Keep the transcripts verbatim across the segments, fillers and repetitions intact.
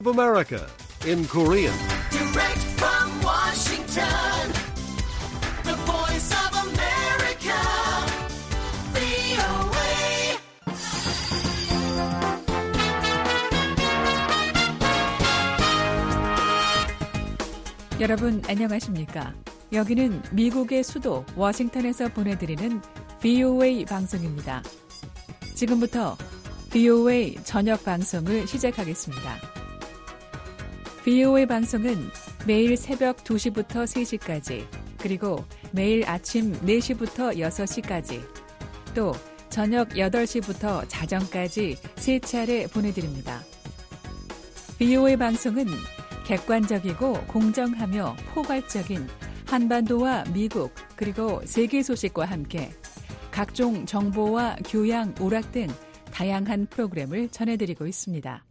of America in Korean. Direct from Washington, the voice of America, 브이오에이. 여러분 안녕하십니까? 여기는 미국의 수도 워싱턴에서 보내드리는 브이오에이 방송입니다. 지금부터 브이오에이 저녁 방송을 시작하겠습니다. 브이오에이 방송은 매일 새벽 두 시부터 세 시까지, 그리고 매일 아침 네 시부터 여섯 시까지, 또 저녁 여덟 시부터 자정까지 세 차례 보내드립니다. 브이오에이 방송은 객관적이고 공정하며 포괄적인 한반도와 미국 그리고 세계 소식과 함께 각종 정보와 교양, 오락 등 다양한 프로그램을 전해드리고 있습니다.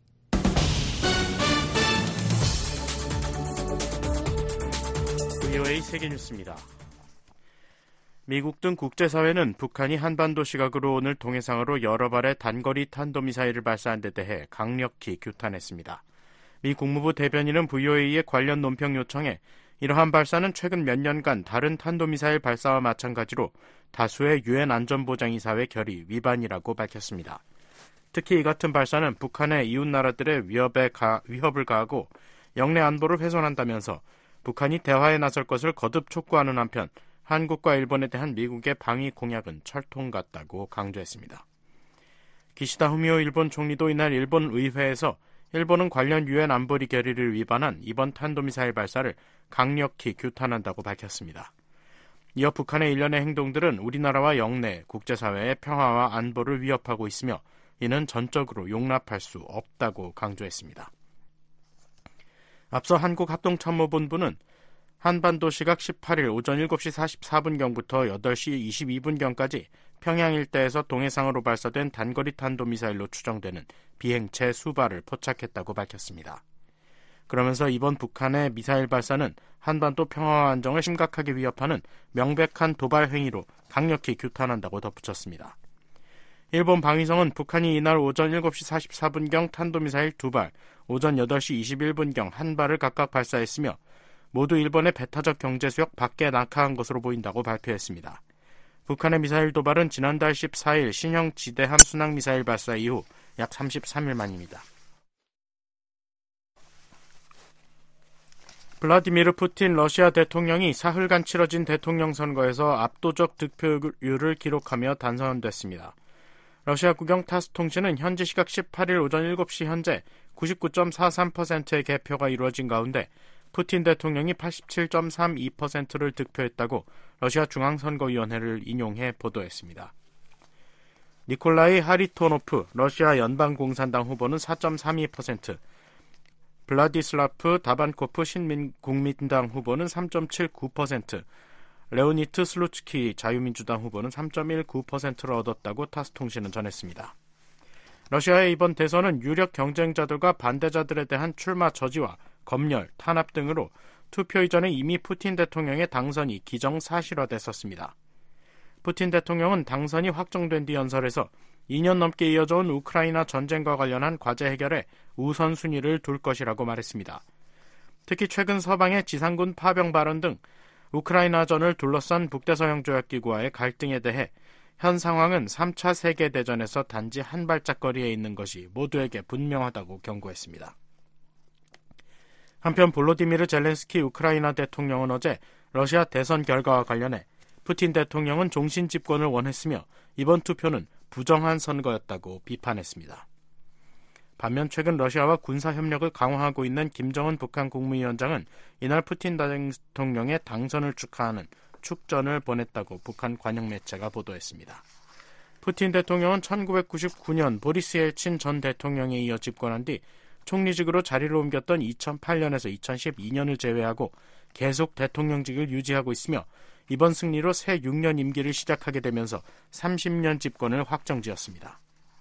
브이오에이 세계뉴스입니다. 미국 등 국제사회는 북한이 한반도 시각으로 오늘 동해상으로 여러 발의 단거리 탄도미사일을 발사한 데 대해 강력히 규탄했습니다. 미 국무부 대변인은 브이오에이의 관련 논평 요청에 이러한 발사는 최근 몇 년간 다른 탄도미사일 발사와 마찬가지로 다수의 유엔 안전보장이사회 결의 위반이라고 밝혔습니다. 특히 이 같은 발사는 북한의 이웃나라들의 위협에 가, 위협을 가하고 영내 안보를 훼손한다면서 북한이 대화에 나설 것을 거듭 촉구하는 한편 한국과 일본에 대한 미국의 방위 공약은 철통 같다고 강조했습니다. 기시다 후미오 일본 총리도 이날 일본 의회에서 일본은 관련 유엔 안보리 결의를 위반한 이번 탄도미사일 발사를 강력히 규탄한다고 밝혔습니다. 이어 북한의 일련의 행동들은 우리나라와 영내, 국제사회의 평화와 안보를 위협하고 있으며 이는 전적으로 용납할 수 없다고 강조했습니다. 앞서 한국합동참모본부는 한반도 시각 십팔 일 오전 일곱 시 사십사 분경부터 여덟 시 이십이 분경까지 평양 일대에서 동해상으로 발사된 단거리 탄도미사일로 추정되는 비행체 수발을 포착했다고 밝혔습니다. 그러면서 이번 북한의 미사일 발사는 한반도 평화와 안정을 심각하게 위협하는 명백한 도발 행위로 강력히 규탄한다고 덧붙였습니다. 일본 방위성은 북한이 이날 오전 일곱 시 사십사 분경 탄도미사일 두 발, 오전 여덟 시 이십일 분경 한 발을 각각 발사했으며 모두 일본의 배타적 경제수역 밖에 낙하한 것으로 보인다고 발표했습니다. 북한의 미사일 도발은 지난달 십사 일 신형 지대함 순항미사일 발사 이후 약 삼십삼 일 만입니다. 블라디미르 푸틴 러시아 대통령이 사흘간 치러진 대통령 선거에서 압도적 득표율을 기록하며 당선됐습니다. 러시아 국영 타스 통신은 현지 시각 십팔 일 오전 일곱 시 현재 구십구 점 사삼 퍼센트의 개표가 이루어진 가운데 푸틴 대통령이 팔십칠 점 삼이 퍼센트를 득표했다고 러시아 중앙선거위원회를 인용해 보도했습니다. 니콜라이 하리토노프 러시아 연방공산당 후보는 사 점 삼이 퍼센트, 블라디슬라프 다반코프 신민국민당 후보는 삼 점 칠구 퍼센트, 레오니트 슬루츠키 자유민주당 후보는 삼 점 일구 퍼센트를 얻었다고 타스통신은 전했습니다. 러시아의 이번 대선은 유력 경쟁자들과 반대자들에 대한 출마 저지와 검열, 탄압 등으로 투표 이전에 이미 푸틴 대통령의 당선이 기정사실화됐었습니다. 푸틴 대통령은 당선이 확정된 뒤 연설에서 이 년 넘게 이어져온 우크라이나 전쟁과 관련한 과제 해결에 우선순위를 둘 것이라고 말했습니다. 특히 최근 서방의 지상군 파병 발언 등 우크라이나전을 둘러싼 북대서양 조약기구와의 갈등에 대해 현 상황은 삼 차 세계대전에서 단지 한 발짝 거리에 있는 것이 모두에게 분명하다고 경고했습니다. 한편 볼로디미르 젤렌스키 우크라이나 대통령은 어제 러시아 대선 결과와 관련해 푸틴 대통령은 종신 집권을 원했으며 이번 투표는 부정한 선거였다고 비판했습니다. 반면 최근 러시아와 군사협력을 강화하고 있는 김정은 북한 국무위원장은 이날 푸틴 대통령의 당선을 축하하는 축전을 보냈다고 북한 관영 매체가 보도했습니다. 푸틴 대통령은 천구백구십구 년 보리스 엘친 전 대통령에 이어 집권한 뒤 총리직으로 자리를 옮겼던 이천팔 년에서 이천십이 년을 제외하고 계속 대통령직을 유지하고 있으며 이번 승리로 새 육 년 임기를 시작하게 되면서 삼십 년 집권을 확정지었습니다.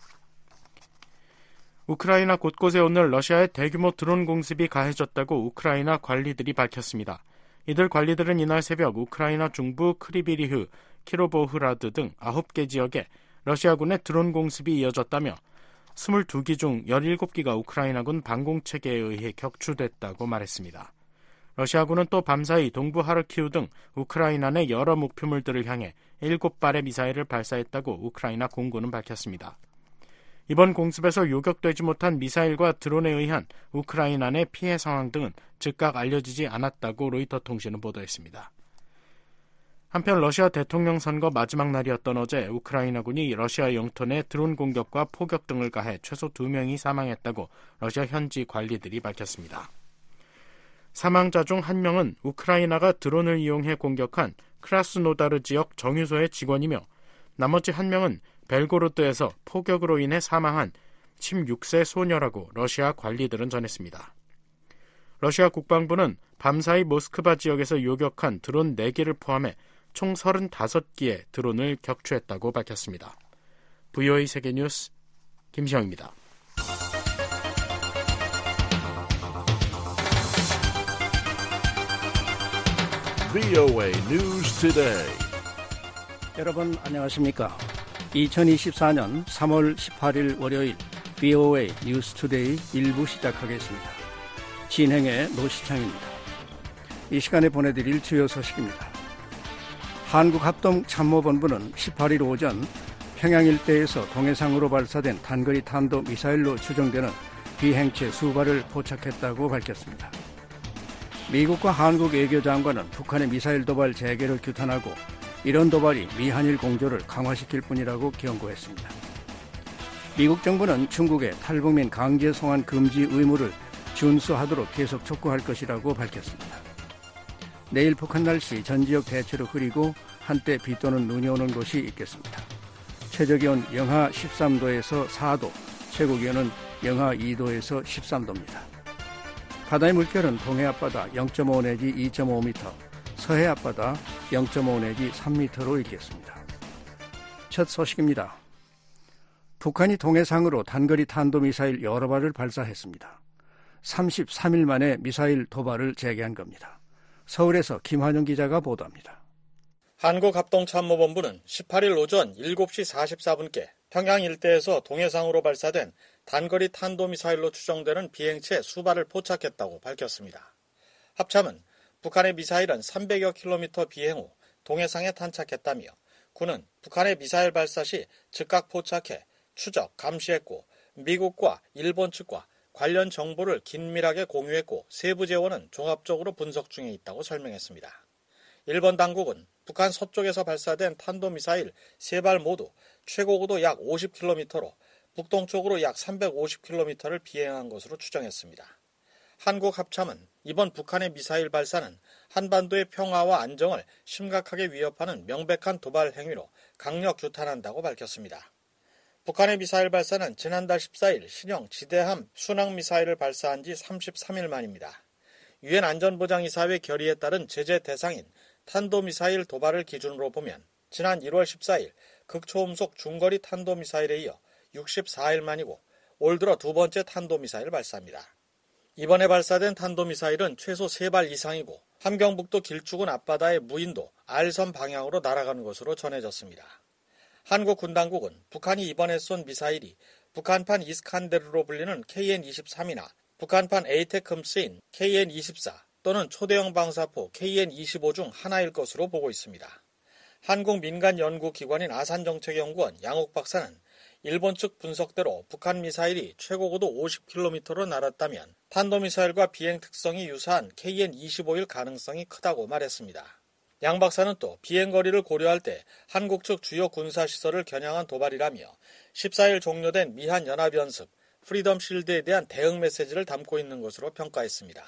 우크라이나 곳곳에 오늘 러시아의 대규모 드론 공습이 가해졌다고 우크라이나 관리들이 밝혔습니다. 이들 관리들은 이날 새벽 우크라이나 중부 크리비리흐, 키로보흐라드 등 아홉 개 지역에 러시아군의 드론 공습이 이어졌다며 이십이 기 중 열일곱 기가 우크라이나군 방공체계에 의해 격추됐다고 말했습니다. 러시아군은 또 밤사이 동부 하르키우 등 우크라이나 내 여러 목표물들을 향해 일곱 발의 미사일을 발사했다고 우크라이나 공군은 밝혔습니다. 이번 공습에서 요격되지 못한 미사일과 드론에 의한 우크라이나 내 피해 상황 등은 즉각 알려지지 않았다고 로이터 통신은 보도했습니다. 한편 러시아 대통령 선거 마지막 날이었던 어제 우크라이나군이 러시아 영토 내 드론 공격과 포격 등을 가해 최소 두 명이 사망했다고 러시아 현지 관리들이 밝혔습니다. 사망자 중 한 명은 우크라이나가 드론을 이용해 공격한 크라스노다르 지역 정유소의 직원이며 나머지 한 명은 벨고로드에서 포격으로 인해 사망한 십육 세 소녀라고 러시아 관리들은 전했습니다. 러시아 국방부는 밤사이 모스크바 지역에서 요격한 드론 네 개를 포함해 총 서른다섯 기의 드론을 격추했다고 밝혔습니다. 브이오에이 세계뉴스 김시영입니다. 브이오에이 News Today. 여러분 안녕하십니까? 이천이십사 년 삼월 십팔일 월요일 브이오에이 뉴스 투데이 일 부 시작하겠습니다. 진행의 노시창입니다. 이 시간에 보내드릴 주요 소식입니다. 한국합동참모본부는 십팔일 오전 평양 일대에서 동해상으로 발사된 단거리 탄도미사일로 추정되는 비행체 수발을 포착했다고 밝혔습니다. 미국과 한국 외교장관은 북한의 미사일 도발 재개를 규탄하고 이런 도발이 미한일 공조를 강화시킬 뿐이라고 경고했습니다. 미국 정부는 중국의 탈북민 강제 송환 금지 의무를 준수하도록 계속 촉구할 것이라고 밝혔습니다. 내일 북한 날씨 전 지역 대체로 흐리고 한때 비 또는 눈이 오는 곳이 있겠습니다. 최저기온 영하 십삼 도에서 사 도, 최고기온은 영하 이 도에서 십삼 도입니다. 바다의 물결은 동해 앞바다 영 점 오 내지 이 점 오 미터, 서해 앞바다 영 점 오 내지 삼 미터로 있겠습니다. 첫 소식입니다. 북한이 동해상으로 단거리 탄도미사일 여러 발을 발사했습니다. 삼십삼 일 만에 미사일 도발을 재개한 겁니다. 서울에서 김환영 기자가 보도합니다. 한국합동참모본부는 십팔일 오전 일곱 시 사십사 분께 평양 일대에서 동해상으로 발사된 단거리 탄도미사일로 추정되는 비행체 수발을 포착했다고 밝혔습니다. 합참은 북한의 미사일은 삼백여 킬로미터 비행 후 동해상에 탄착했다며 군은 북한의 미사일 발사 시 즉각 포착해 추적, 감시했고 미국과 일본 측과 관련 정보를 긴밀하게 공유했고 세부 재원은 종합적으로 분석 중에 있다고 설명했습니다. 일본 당국은 북한 서쪽에서 발사된 탄도미사일 세 발 모두 최고고도 약 오십 킬로미터로 북동쪽으로 약 삼백오십 킬로미터를 비행한 것으로 추정했습니다. 한국 합참은 이번 북한의 미사일 발사는 한반도의 평화와 안정을 심각하게 위협하는 명백한 도발 행위로 강력 규탄한다고 밝혔습니다. 북한의 미사일 발사는 지난달 십사일 신형 지대함 순항미사일을 발사한 지 삼십삼 일 만입니다. 유엔 안전보장이사회 결의에 따른 제재 대상인 탄도미사일 도발을 기준으로 보면 지난 일월 십사일 극초음속 중거리 탄도미사일에 이어 육십사 일 만이고 올 들어 두 번째 탄도미사일 발사입니다. 이번에 발사된 탄도미사일은 최소 세 발 이상이고 함경북도 길쭉은 앞바다의 무인도 알섬 방향으로 날아가는 것으로 전해졌습니다. 한국 군당국은 북한이 이번에 쏜 미사일이 북한판 이스칸데르로 불리는 케이엔 이십삼이나 북한판 에이테크스인 케이엔 이십사 또는 초대형 방사포 케이엔 이십오 중 하나일 것으로 보고 있습니다. 한국 민간연구기관인 아산정책연구원 양옥 박사는 일본 측 분석대로 북한 미사일이 최고고도 오십 킬로미터로 날았다면 탄도미사일과 비행 특성이 유사한 케이엔 이십오일 가능성이 크다고 말했습니다. 양 박사는 또 비행거리를 고려할 때 한국 측 주요 군사시설을 겨냥한 도발이라며 십사일 종료된 미한연합연습 프리덤 실드에 대한 대응 메시지를 담고 있는 것으로 평가했습니다.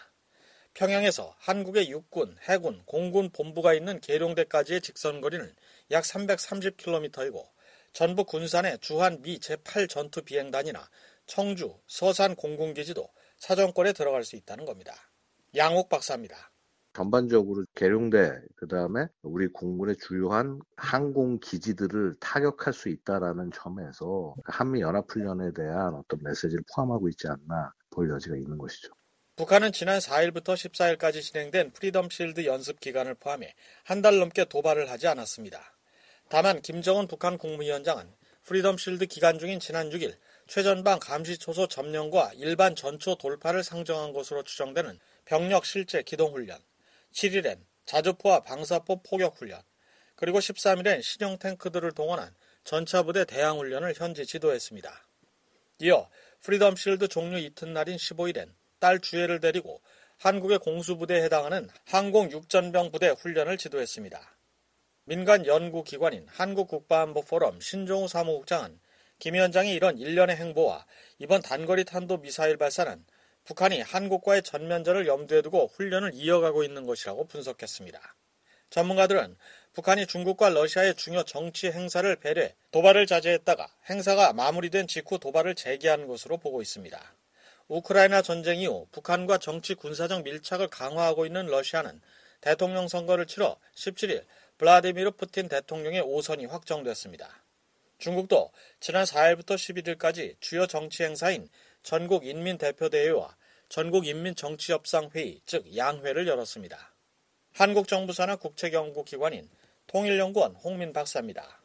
평양에서 한국의 육군, 해군, 공군 본부가 있는 계룡대까지의 직선거리는 약 삼백삼십 킬로미터이고 전북 군산의 주한 미 제팔 전투비행단이나 청주, 서산 공군기지도 사정권에 들어갈 수 있다는 겁니다. 양옥 박사입니다. 전반적으로 계룡대, 그 다음에 우리 공군의 주요한 항공 기지들을 타격할 수 있다라는 점에서 한미연합훈련에 대한 어떤 메시지를 포함하고 있지 않나 볼 여지가 있는 것이죠. 북한은 지난 사일부터 십사일까지 진행된 프리덤 실드 연습 기간을 포함해 한 달 넘게 도발을 하지 않았습니다. 다만 김정은 북한 국무위원장은 프리덤 실드 기간 중인 지난 육일 최전방 감시초소 점령과 일반 전초 돌파를 상정한 것으로 추정되는 병력 실제 기동훈련, 칠 일엔 자주포와 방사포 포격훈련, 그리고 십삼 일엔 신형 탱크들을 동원한 전차부대 대항훈련을 현지 지도했습니다. 이어 프리덤 실드 종료 이튿날인 십오 일엔 딸 주혜를 데리고 한국의 공수부대에 해당하는 항공육전병 부대 훈련을 지도했습니다. 민간 연구기관인 한국국가안보포럼 신종우 사무국장은 김 위원장이 이런 일련의 행보와 이번 단거리 탄도미사일 발사는 북한이 한국과의 전면전을 염두에 두고 훈련을 이어가고 있는 것이라고 분석했습니다. 전문가들은 북한이 중국과 러시아의 중요 정치 행사를 배려해 도발을 자제했다가 행사가 마무리된 직후 도발을 재개한 것으로 보고 있습니다. 우크라이나 전쟁 이후 북한과 정치 군사적 밀착을 강화하고 있는 러시아는 대통령 선거를 치러 십칠 일 블라디미르 푸틴 대통령의 오선이 확정됐습니다. 중국도 지난 사 일부터 십일 일까지 주요 정치 행사인 전국인민대표대회와 전국인민정치협상회의, 즉 양회를 열었습니다. 한국 정부 산하 국책연구기관인 통일연구원 홍민 박사입니다.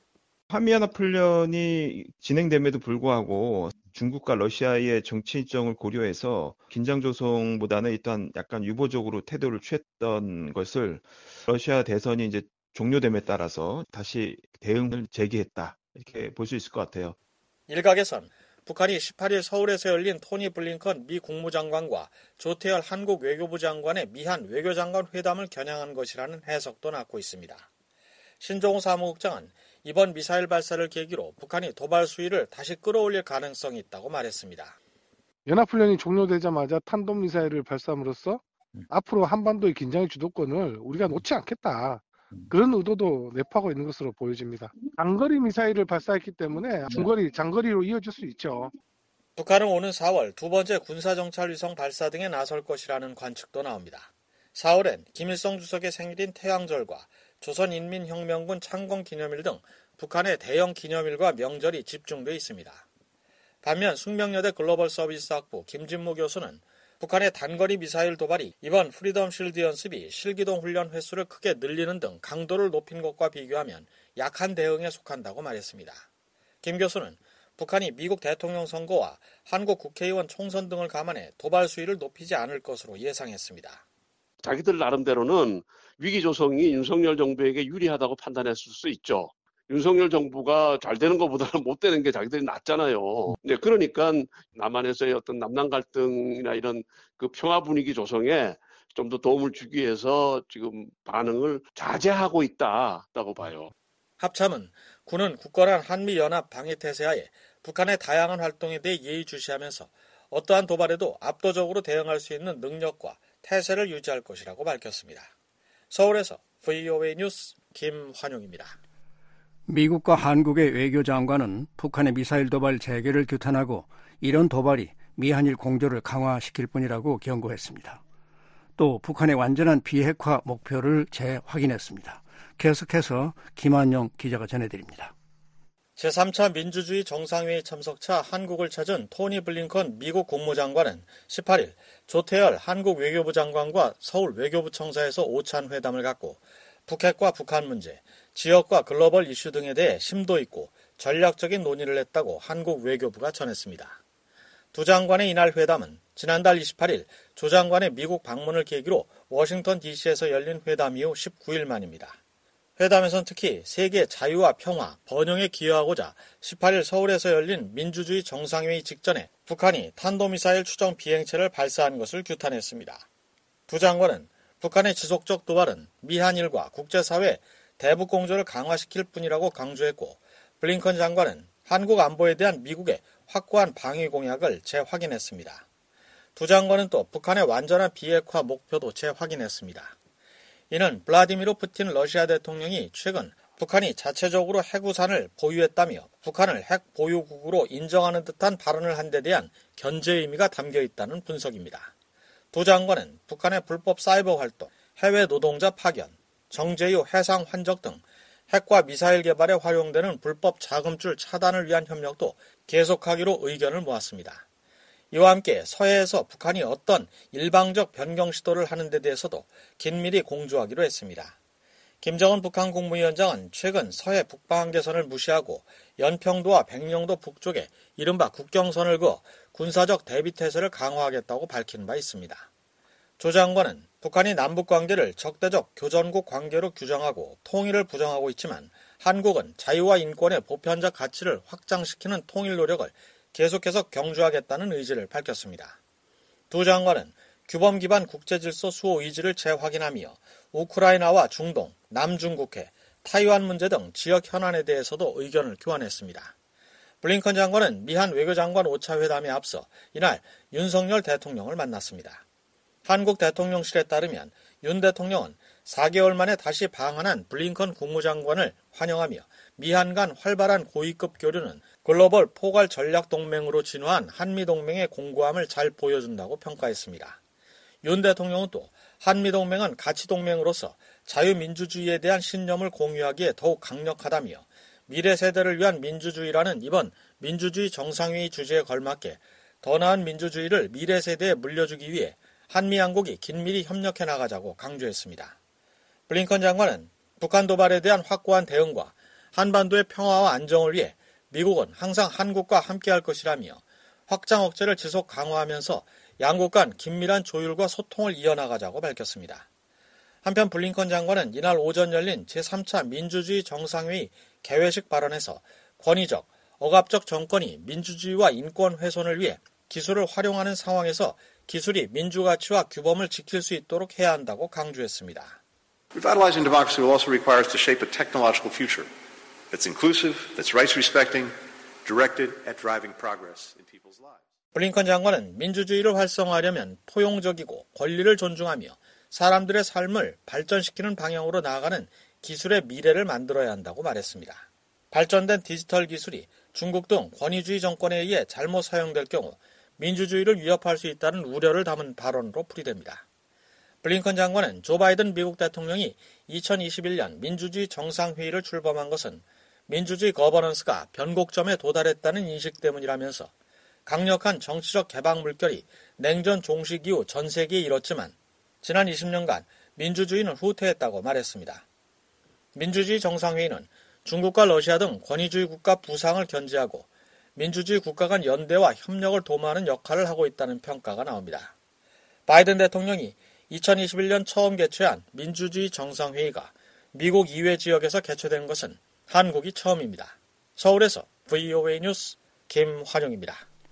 한미연합훈련이 진행됨에도 불구하고 중국과 러시아의 정치 일정을 고려해서 긴장 조성보다는 일단 약간 유보적으로 태도를 취했던 것을 러시아 대선이 이제 종료됨에 따라서 다시 대응을 재개했다, 이렇게 볼 수 있을 것 같아요. 일각에선 북한이 십팔 일 서울에서 열린 토니 블링컨 미 국무장관과 조태열 한국 외교부 장관의 미한 외교장관 회담을 겨냥한 것이라는 해석도 나오고 있습니다. 신종우 사무국장은 이번 미사일 발사를 계기로 북한이 도발 수위를 다시 끌어올릴 가능성이 있다고 말했습니다. 연합훈련이 종료되자마자 탄도미사일을 발사함으로써 앞으로 한반도의 긴장의 주도권을 우리가 놓지 않겠다, 그런 의도도 내포하고 있는 것으로 보여집니다. 장거리 미사일을 발사했기 때문에 중거리, 장거리로 이어질 수 있죠. 북한은 오는 사월 두 번째 군사정찰 위성 발사 등에 나설 것이라는 관측도 나옵니다. 사월엔 김일성 주석의 생일인 태양절과 조선인민혁명군 창건기념일 등 북한의 대형 기념일과 명절이 집중돼 있습니다. 반면 숙명여대 글로벌 서비스학부 김진무 교수는 북한의 단거리 미사일 도발이 이번 프리덤 실드 연습이 실기동 훈련 횟수를 크게 늘리는 등 강도를 높인 것과 비교하면 약한 대응에 속한다고 말했습니다. 김 교수는 북한이 미국 대통령 선거와 한국 국회의원 총선 등을 감안해 도발 수위를 높이지 않을 것으로 예상했습니다. 자기들 나름대로는 위기 조성이 윤석열 정부에게 유리하다고 판단했을 수 있죠. 윤석열 정부가 잘 되는 것보다는 못 되는 게 자기들이 낫잖아요. 네, 그러니까 남한에서의 어떤 남남 갈등이나 이런 그 평화 분위기 조성에 좀 더 도움을 주기 위해서 지금 반응을 자제하고 있다고 봐요. 합참은 군은 굳건한 한미연합 방위태세하에 북한의 다양한 활동에 대해 예의주시하면서 어떠한 도발에도 압도적으로 대응할 수 있는 능력과 태세를 유지할 것이라고 밝혔습니다. 서울에서 브이오에이 뉴스 김환용입니다. 미국과 한국의 외교장관은 북한의 미사일 도발 재개를 규탄하고 이런 도발이 미한일 공조를 강화시킬 뿐이라고 경고했습니다. 또 북한의 완전한 비핵화 목표를 재확인했습니다. 계속해서 김한용 기자가 전해드립니다. 제삼 차 민주주의 정상회의 참석차 한국을 찾은 토니 블링컨 미국 국무장관은 십팔 일 조태열 한국 외교부 장관과 서울 외교부청사에서 오찬 회담을 갖고 북핵과 북한 문제, 지역과 글로벌 이슈 등에 대해 심도 있고 전략적인 논의를 했다고 한국 외교부가 전했습니다. 두 장관의 이날 회담은 지난달 이십팔 일 조 장관의 미국 방문을 계기로 워싱턴 디씨에서 열린 회담 이후 십구 일 만입니다. 회담에선 특히 세계 자유와 평화, 번영에 기여하고자 십팔 일 서울에서 열린 민주주의 정상회의 직전에 북한이 탄도미사일 추정 비행체를 발사한 것을 규탄했습니다. 두 장관은 북한의 지속적 도발은 미한일과 국제사회 대북 공조를 강화시킬 뿐이라고 강조했고, 블링컨 장관은 한국 안보에 대한 미국의 확고한 방위 공약을 재확인했습니다. 두 장관은 또 북한의 완전한 비핵화 목표도 재확인했습니다. 이는 블라디미르 푸틴 러시아 대통령이 최근 북한이 자체적으로 핵우산을 보유했다며 북한을 핵 보유국으로 인정하는 듯한 발언을 한 데 대한 견제 의미가 담겨 있다는 분석입니다. 두 장관은 북한의 불법 사이버 활동, 해외 노동자 파견, 정제유 해상 환적 등 핵과 미사일 개발에 활용되는 불법 자금줄 차단을 위한 협력도 계속하기로 의견을 모았습니다. 이와 함께 서해에서 북한이 어떤 일방적 변경 시도를 하는 데 대해서도 긴밀히 공조하기로 했습니다. 김정은 북한 국무위원장은 최근 서해 북방한계선을 무시하고 연평도와 백령도 북쪽에 이른바 국경선을 그어 군사적 대비태세를 강화하겠다고 밝힌 바 있습니다. 조 장관은 북한이 남북관계를 적대적 교전국 관계로 규정하고 통일을 부정하고 있지만 한국은 자유와 인권의 보편적 가치를 확장시키는 통일 노력을 계속해서 경주하겠다는 의지를 밝혔습니다. 두 장관은 규범 기반 국제질서 수호 의지를 재확인하며 우크라이나와 중동, 남중국해, 타이완 문제 등 지역 현안에 대해서도 의견을 교환했습니다. 블링컨 장관은 미한 외교장관 오 차 회담에 앞서 이날 윤석열 대통령을 만났습니다. 한국 대통령실에 따르면 윤 대통령은 사 개월 만에 다시 방한한 블링컨 국무장관을 환영하며 미한 간 활발한 고위급 교류는 글로벌 포괄 전략 동맹으로 진화한 한미동맹의 공고함을 잘 보여준다고 평가했습니다. 윤 대통령은 또 한미동맹은 가치동맹으로서 자유민주주의에 대한 신념을 공유하기에 더욱 강력하다며 미래 세대를 위한 민주주의라는 이번 민주주의 정상회의 주제에 걸맞게 더 나은 민주주의를 미래 세대에 물려주기 위해 한미 양국이 긴밀히 협력해 나가자고 강조했습니다. 블링컨 장관은 북한 도발에 대한 확고한 대응과 한반도의 평화와 안정을 위해 미국은 항상 한국과 함께할 것이라며 확장 억제를 지속 강화하면서 양국 간 긴밀한 조율과 소통을 이어나가자고 밝혔습니다. 한편 블링컨 장관은 이날 오전 열린 제삼 차 민주주의 정상회의 개회식 발언에서 권위적, 억압적 정권이 민주주의와 인권 훼손을 위해 기술을 활용하는 상황에서 기술이 민주가치와 규범을 지킬 수 있도록 해야 한다고 강조했습니다. Revitalizing democracy will also require us to shape a technological future that's inclusive, that's rights-respecting, directed at driving progress in people's lives. 블링컨 장관은 민주주의를 활성화하려면 포용적이고 권리를 존중하며 사람들의 삶을 발전시키는 방향으로 나아가는 기술의 미래를 만들어야 한다고 말했습니다. 발전된 디지털 기술이 중국 등 권위주의 정권에 의해 잘못 사용될 경우 민주주의를 위협할 수 있다는 우려를 담은 발언으로 풀이됩니다. 블링컨 장관은 조 바이든 미국 대통령이 이천이십일 년 민주주의 정상회의를 출범한 것은 민주주의 거버넌스가 변곡점에 도달했다는 인식 때문이라면서 강력한 정치적 개방 물결이 냉전 종식 이후 전 세계에 일었지만 지난 이십 년간 민주주의는 후퇴했다고 말했습니다. 민주주의 정상회의는 중국과 러시아 등 권위주의 국가 부상을 견제하고 민주주의 국가 간 연대와 협력을 도모하는 역할을 하고 있다는 평가가 나옵니다. 바이든 대통령이 이천이십일 년 처음 개최한 민주주의 정상회의가 미국 이외 지역에서 개최된 것은 한국이 처음입니다. 서울에서 브이오에이 뉴스 김환용입니다.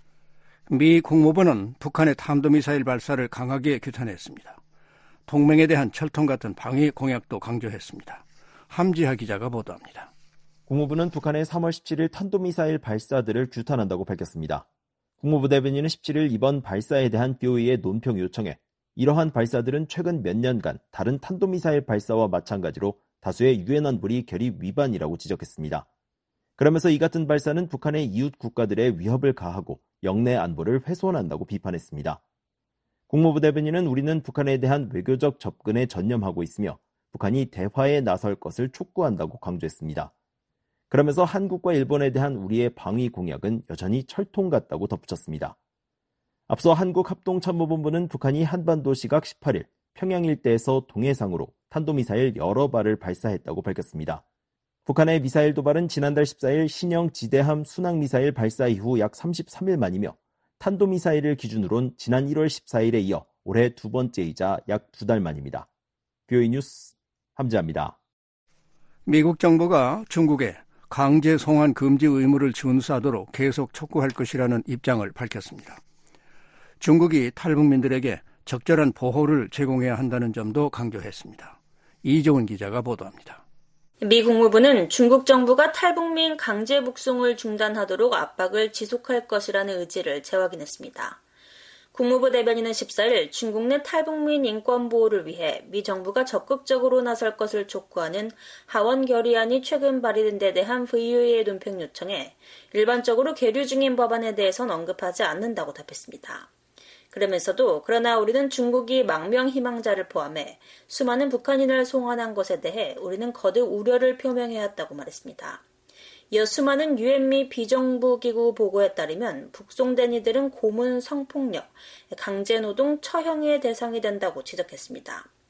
미 국무부는 북한의 탄도미사일 발사를 강하게 규탄했습니다. 동맹에 대한 철통 같은 방위 공약도 강조했습니다. 함지하 기자가 보도합니다. 국무부는 북한의 삼월 십칠일 탄도미사일 발사들을 규탄한다고 밝혔습니다. 국무부 대변인은 십칠일 이번 발사에 대한 비오이의 논평 요청에 이러한 발사들은 최근 몇 년간 다른 탄도미사일 발사와 마찬가지로 다수의 유엔 안보리 결의 위반이라고 지적했습니다. 그러면서 이 같은 발사는 북한의 이웃 국가들의 위협을 가하고 영내 안보를 훼손한다고 비판했습니다. 국무부 대변인은 우리는 북한에 대한 외교적 접근에 전념하고 있으며 북한이 대화에 나설 것을 촉구한다고 강조했습니다. 그러면서 한국과 일본에 대한 우리의 방위 공약은 여전히 철통 같다고 덧붙였습니다. 앞서 한국합동참모본부는 북한이 한반도 시각 십팔일 평양 일대에서 동해상으로 탄도미사일 여러 발을 발사했다고 밝혔습니다. 북한의 미사일 도발은 지난달 십사일 신형 지대함 순항미사일 발사 이후 약 삼십삼일 만이며 탄도미사일을 기준으론 지난 일월 십사일에 이어 올해 두 번째이자 약 두 달 만입니다. 비오이 뉴스 함지아입니다. 미국 정부가 중국에 강제 송환 금지 의무를 준수하도록 계속 촉구할 것이라는 입장을 밝혔습니다. 중국이 탈북민들에게 적절한 보호를 제공해야 한다는 점도 강조했습니다. 이종훈 기자가 보도합니다. 미 국무부는 중국 정부가 탈북민 강제 북송을 중단하도록 압박을 지속할 것이라는 의지를 재확인했습니다. 국무부 대변인은 십사일 중국 내 탈북민 인권 보호를 위해 미 정부가 적극적으로 나설 것을 촉구하는 하원 결의안이 최근 발의된 데 대한 브이오에이의 논평 요청에 일반적으로 계류 중인 법안에 대해선 언급하지 않는다고 답했습니다. 그러면서도 그러나 우리는 중국이 망명 희망자를 포함해 수많은 북한인을 송환한 것에 대해 우리는 거듭 우려를 표명해왔다고 말했습니다. 이어 수많은 유엔 미 비정부기구 보고에 따르면 북송된 이들은 고문, 성폭력, 강제노동, 처형의 대상이 된다고 지적했습니다.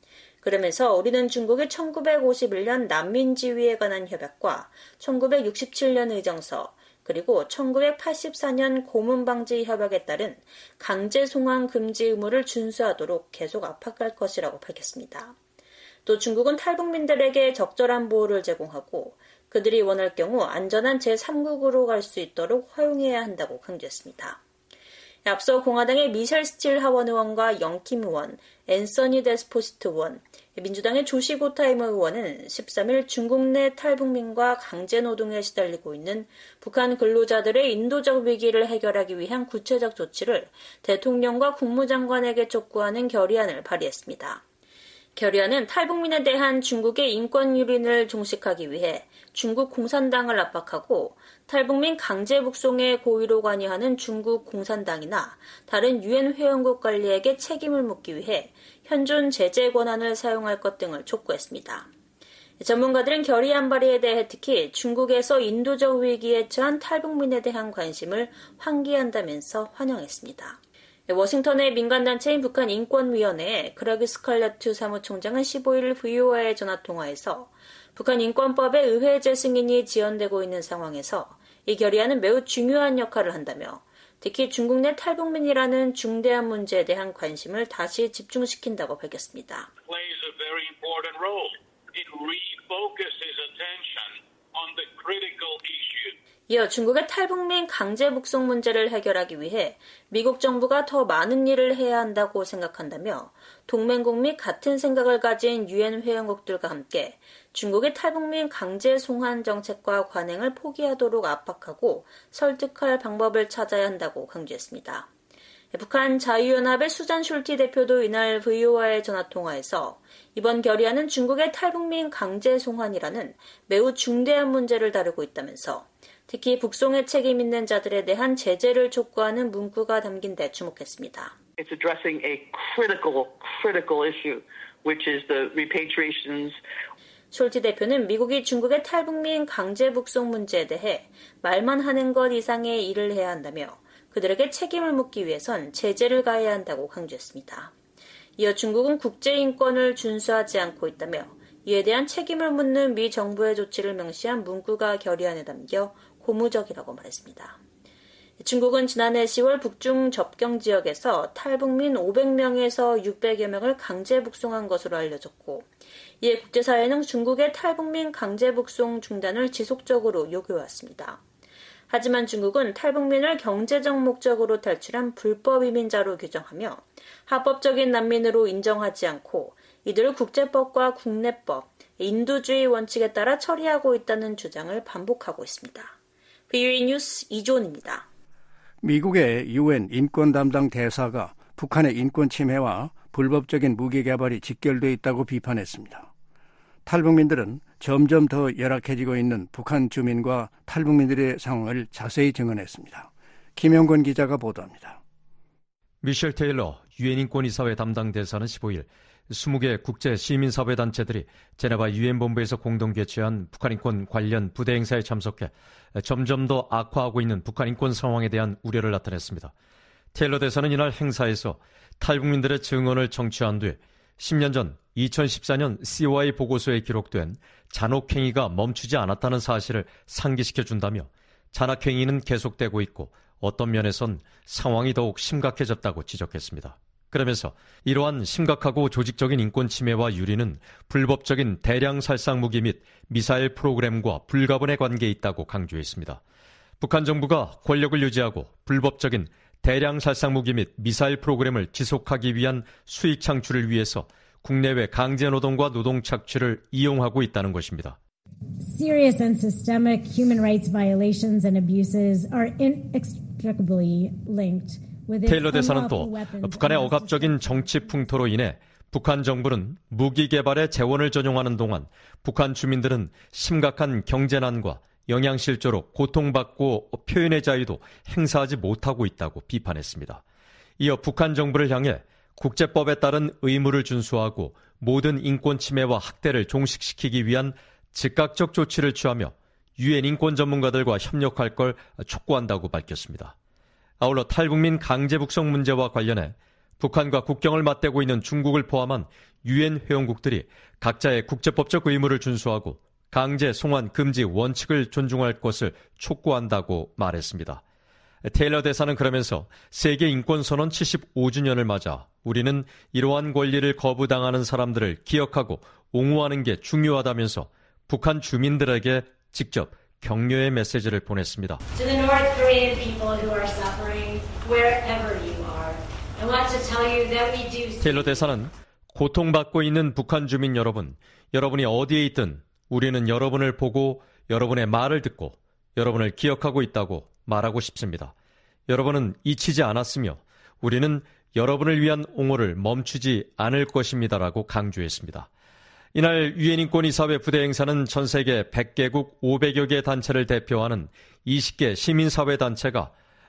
그러면서 우리는 중국이 천구백오십일 년 난민지위에 관한 협약과 천구백육십칠 년 의정서, 그리고 천구백팔십사 년 고문방지 협약에 따른 강제 송환 금지 의무를 준수하도록 계속 압박할 것이라고 밝혔습니다. 또 중국은 탈북민들에게 적절한 보호를 제공하고 그들이 원할 경우 안전한 제삼국으로 갈 수 있도록 허용해야 한다고 강조했습니다. 앞서 공화당의 미셸 스틸 하원 의원과 영킴 의원, 앤서니 데스포시트 의원, 민주당의 조시 고타이머 의원은 십삼 일 중국 내 탈북민과 강제노동에 시달리고 있는 북한 근로자들의 인도적 위기를 해결하기 위한 구체적 조치를 대통령과 국무장관에게 촉구하는 결의안을 발의했습니다. 결의안은 탈북민에 대한 중국의 인권 유린을 종식하기 위해 중국 공산당을 압박하고 탈북민 강제 북송에 고의로 관여하는 중국 공산당이나 다른 유엔 회원국 관리에게 책임을 묻기 위해 현존 제재 권한을 사용할 것 등을 촉구했습니다. 전문가들은 결의안 발의에 대해 특히 중국에서 인도적 위기에 처한 탈북민에 대한 관심을 환기한다면서 환영했습니다. 워싱턴의 민간단체인 북한인권위원회 크래그 스칼레트 사무총장은 십오 일 브이오아이의 전화통화에서 북한 인권법의 의회 재승인이 지연되고 있는 상황에서 이 결의안은 매우 중요한 역할을 한다며 특히 중국 내 탈북민이라는 중대한 문제에 대한 관심을 다시 집중시킨다고 밝혔습니다. 이어 중국의 탈북민 강제 북송 문제를 해결하기 위해 미국 정부가 더 많은 일을 해야 한다고 생각한다며 동맹국 및 같은 생각을 가진 유엔 회원국들과 함께 중국의 탈북민 강제 송환 정책과 관행을 포기하도록 압박하고 설득할 방법을 찾아야 한다고 강조했습니다. 북한 자유연합의 수잔 슐티 대표도 이날 브이오아이의 전화통화에서 이번 결의안은 중국의 탈북민 강제 송환이라는 매우 중대한 문제를 다루고 있다면서 특히 북송에 책임 있는 자들에 대한 제재를 촉구하는 문구가 담긴 데 주목했습니다. It's addressing a critical, critical issue, which is the repatriations. 숄티 대표는 미국이 중국의 탈북민 강제 북송 문제에 대해 말만 하는 것 이상의 일을 해야 한다며 그들에게 책임을 묻기 위해선 제재를 가해야 한다고 강조했습니다. 이어 중국은 국제인권을 준수하지 않고 있다며 이에 대한 책임을 묻는 미 정부의 조치를 명시한 문구가 결의안에 담겨 고무적이라고 말했습니다. 중국은 지난해 시월 북중 접경 지역에서 탈북민 오백 명에서 육백여 명을 강제 북송한 것으로 알려졌고 이에 국제사회는 중국의 탈북민 강제 북송 중단을 지속적으로 요구해왔습니다. 하지만 중국은 탈북민을 경제적 목적으로 탈출한 불법 이민자로 규정하며 합법적인 난민으로 인정하지 않고 이들을 국제법과 국내법, 인도주의 원칙에 따라 처리하고 있다는 주장을 반복하고 있습니다. 브이오에이 뉴스 이존입니다. 미국의 유엔 인권 담당 대사가 북한의 인권 침해와 불법적인 무기 개발이 직결돼 있다고 비판했습니다. 탈북민들은 점점 더 열악해지고 있는 북한 주민과 탈북민들의 상황을 자세히 증언했습니다. 김영권 기자가 보도합니다. 미셸 테일러 유엔 인권이사회 담당 대사는 십오 일 이십 개 국제 시민사회 단체들이 제네바 유엔 본부에서 공동 개최한 북한 인권 관련 부대 행사에 참석해 점점 더 악화하고 있는 북한 인권 상황에 대한 우려를 나타냈습니다. 테일러 대사는 이날 행사에서 탈북민들의 증언을 청취한 뒤 십 년 전 이천십사 년 씨오아이 보고서에 기록된 잔혹행위가 멈추지 않았다는 사실을 상기시켜준다며 잔악행위는 계속되고 있고 어떤 면에선 상황이 더욱 심각해졌다고 지적했습니다. 그러면서 이러한 심각하고 조직적인 인권 침해와 유린은 불법적인 대량 살상 무기 및 미사일 프로그램과 불가분의 관계에 있다고 강조했습니다. 북한 정부가 권력을 유지하고 불법적인 대량 살상 무기 및 미사일 프로그램을 지속하기 위한 수익 창출을 위해서 국내외 강제 노동과 노동 착취를 이용하고 있다는 것입니다. Serious and systemic human rights violations and abuses are inextricably linked. 테일러 대사는 또 북한의 억압적인 정치 풍토로 인해 북한 정부는 무기 개발에 재원을 전용하는 동안 북한 주민들은 심각한 경제난과 영양실조로 고통받고 표현의 자유도 행사하지 못하고 있다고 비판했습니다. 이어 북한 정부를 향해 국제법에 따른 의무를 준수하고 모든 인권 침해와 학대를 종식시키기 위한 즉각적 조치를 취하며 유엔 인권 전문가들과 협력할 걸 촉구한다고 밝혔습니다. 아울러 탈북민 강제 북송 문제와 관련해 북한과 국경을 맞대고 있는 중국을 포함한 유엔 회원국들이 각자의 국제법적 의무를 준수하고 강제 송환 금지 원칙을 존중할 것을 촉구한다고 말했습니다. 테일러 대사는 그러면서 세계 인권선언 칠십오 주년을 맞아 우리는 이러한 권리를 거부당하는 사람들을 기억하고 옹호하는 게 중요하다면서 북한 주민들에게 직접 격려의 메시지를 보냈습니다. To the North Korean people who are suffering wherever you are, I want to tell you that we do. 테일러 대사는 고통받고 있는 북한 주민 여러분, 여러분이 어디에 있든 우리는 여러분을 보고 여러분의 말을 듣고 여러분을 기억하고 있다고 말하고 싶습니다. 여러분은 잊히지 않았으며 우리는 여러분을 위한 옹호를 멈추지 않을 것입니다라고 강조했습니다. 이날 유엔 인권이사회 부대 행사는 전 세계 백 개국 오백여 개 단체를 대표하는 이십 개 시민사회 단체가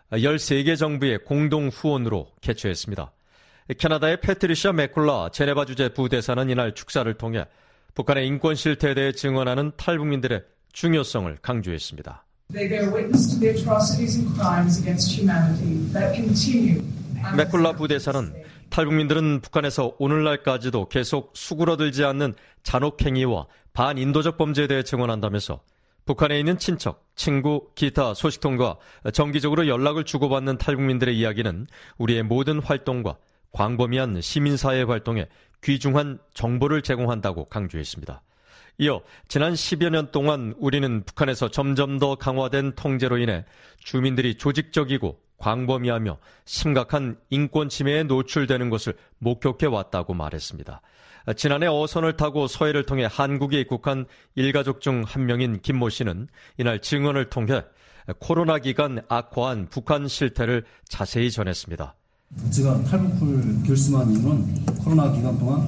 열세 개 정부의 공동 후원으로 개최했습니다. 캐나다의 패트리샤 맥쿨라 제네바 주재 부대사는 이날 축사를 통해 북한의 인권 실태에 대해 증언하는 탈북민들의 중요성을 강조했습니다. They bear witness to the atrocities and crimes against humanity that continue. 맥쿨라 부대사는 탈북민들은 북한에서 오늘날까지도 계속 수그러들지 않는 잔혹행위와 반인도적 범죄에 대해 증언한다면서 북한에 있는 친척, 친구, 기타 소식통과 정기적으로 연락을 주고받는 탈북민들의 이야기는 우리의 모든 활동과 광범위한 시민사회 활동에 귀중한 정보를 제공한다고 강조했습니다. 이어 지난 십여 년 동안 우리는 북한에서 점점 더 강화된 통제로 인해 주민들이 조직적이고 광범위하며 심각한 인권 침해에 노출되는 것을 목격해 왔다고 말했습니다. 지난해 어선을 타고 서해를 통해 한국에 입국한 일가족 중 한 명인 김모 씨는 이날 증언을 통해 코로나 기간 악화한 북한 실태를 자세히 전했습니다. 제가 탈북을 결심한 이유는 코로나 기간 동안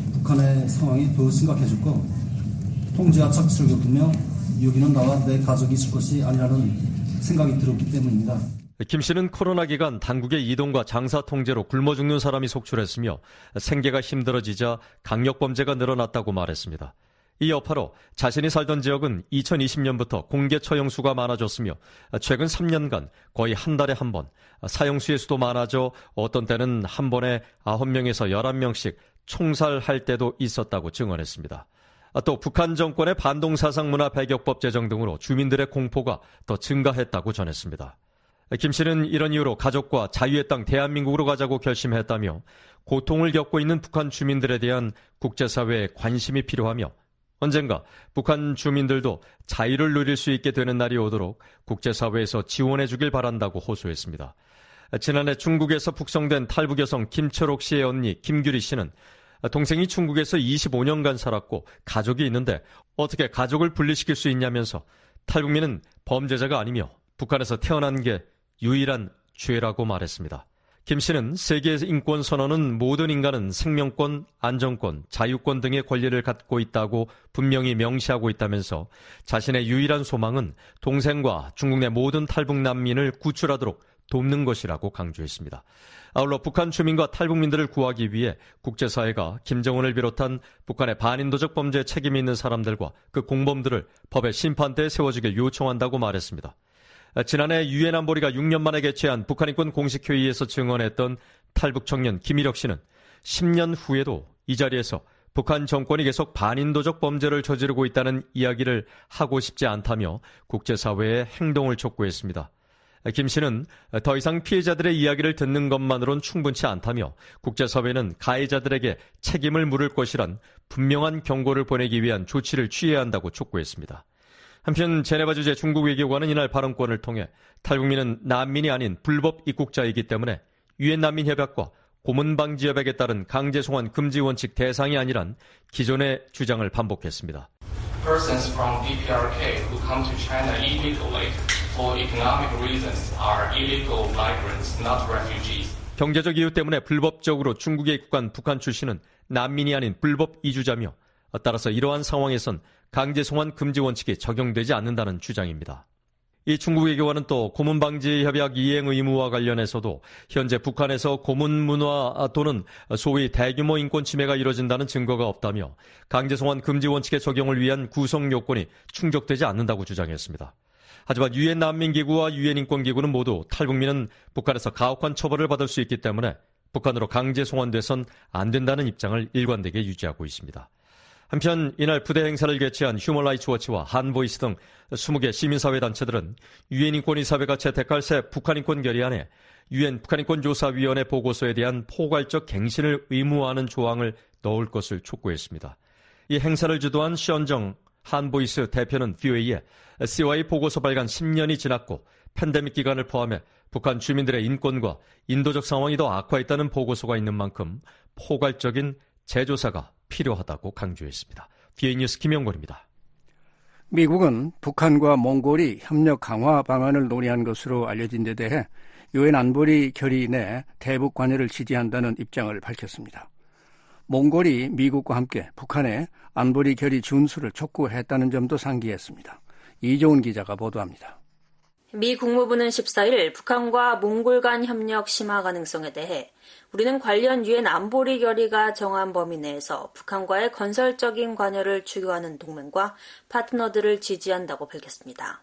북한의 상황이 더 심각해졌고 통제와 착취를 겪으며 여기는 나와 내 가족이 있을 것이 아니라는 생각이 들었기 때문입니다. 김 씨는 코로나 기간 당국의 이동과 장사 통제로 굶어 죽는 사람이 속출했으며 생계가 힘들어지자 강력범죄가 늘어났다고 말했습니다. 이 여파로 자신이 살던 지역은 이천이십 년부터 공개 처형수가 많아졌으며 최근 삼 년간 거의 한 달에 한 번, 사형수의 수도 많아져 어떤 때는 한 번에 아홉 명에서 열한 명씩 총살할 때도 있었다고 증언했습니다. 또 북한 정권의 반동사상문화 배격법 제정 등으로 주민들의 공포가 더 증가했다고 전했습니다. 김 씨는 이런 이유로 가족과 자유의 땅 대한민국으로 가자고 결심했다며 고통을 겪고 있는 북한 주민들에 대한 국제사회의 관심이 필요하며 언젠가 북한 주민들도 자유를 누릴 수 있게 되는 날이 오도록 국제사회에서 지원해 주길 바란다고 호소했습니다. 지난해 중국에서 북송된 탈북 여성 김철옥 씨의 언니 김규리 씨는 동생이 중국에서 이십오 년간 살았고 가족이 있는데 어떻게 가족을 분리시킬 수 있냐면서 탈북민은 범죄자가 아니며 북한에서 태어난 게 유일한 죄라고 말했습니다. 김 씨는 세계 인권 선언은 모든 인간은 생명권, 안전권, 자유권 등의 권리를 갖고 있다고 분명히 명시하고 있다면서 자신의 유일한 소망은 동생과 중국 내 모든 탈북 난민을 구출하도록 돕는 것이라고 강조했습니다. 아울러 북한 주민과 탈북민들을 구하기 위해 국제사회가 김정은을 비롯한 북한의 반인도적 범죄에 책임이 있는 사람들과 그 공범들을 법의 심판대에 세워주길 요청한다고 말했습니다. 지난해 유엔 안보리가 육 년 만에 개최한 북한인권 공식회의에서 증언했던 탈북 청년 김일혁 씨는 십 년 후에도 이 자리에서 북한 정권이 계속 반인도적 범죄를 저지르고 있다는 이야기를 하고 싶지 않다며 국제사회의 행동을 촉구했습니다. 김 씨는 더 이상 피해자들의 이야기를 듣는 것만으론 충분치 않다며 국제사회는 가해자들에게 책임을 물을 것이란 분명한 경고를 보내기 위한 조치를 취해야 한다고 촉구했습니다. 한편 제네바 주재 중국 외교관은 이날 발언권을 통해 탈북민은 난민이 아닌 불법 입국자이기 때문에 유엔 난민협약과 고문방지협약에 따른 강제 송환 금지 원칙 대상이 아니란 기존의 주장을 반복했습니다. Persons from 디피아르케이 who come to China illegally for economic reasons are illegal migrants, not refugees. 경제적 이유 때문에 불법적으로 중국에 입국한 북한 출신은 난민이 아닌 불법 이주자며 따라서 이러한 상황에선 강제 송환 금지 원칙이 적용되지 않는다는 주장입니다. 이 중국 외교관은 또 고문방지협약 이행 의무와 관련해서도 현재 북한에서 고문 문화 또는 소위 대규모 인권 침해가 이뤄진다는 증거가 없다며 강제 송환 금지 원칙의 적용을 위한 구성 요건이 충족되지 않는다고 주장했습니다. 하지만 유엔 난민기구와 유엔 인권기구는 모두 탈북민은 북한에서 가혹한 처벌을 받을 수 있기 때문에 북한으로 강제 송환돼선 안 된다는 입장을 일관되게 유지하고 있습니다. 한편 이날 부대 행사를 개최한 휴먼 라이츠 워치와 한보이스 등 스무 개 시민사회단체들은 유엔 인권이사회가 채택할 새 북한인권 결의안에 유엔 북한인권조사위원회 보고서에 대한 포괄적 갱신을 의무화하는 조항을 넣을 것을 촉구했습니다. 이 행사를 주도한 시언정 한보이스 대표는 브이오에이에 씨오아이 보고서 발간 십 년이 지났고 팬데믹 기간을 포함해 북한 주민들의 인권과 인도적 상황이 더 악화했다는 보고서가 있는 만큼 포괄적인 재조사가 필요하다고 강조했습니다. 브이오에이 뉴스 김영권입니다. 미국은 북한과 몽골이 협력 강화 방안을 논의한 것으로 알려진 데 대해 유엔 안보리 결의 내 대북 관여를 지지한다는 입장을 밝혔습니다. 몽골이 미국과 함께 북한의 안보리 결의 준수를 촉구했다는 점도 상기했습니다. 이종훈 기자가 보도합니다. 미 국무부는 십사일 북한과 몽골 간 협력 심화 가능성에 대해 우리는 관련 유엔 안보리 결의가 정한 범위 내에서 북한과의 건설적인 관여를 추구하는 동맹과 파트너들을 지지한다고 밝혔습니다.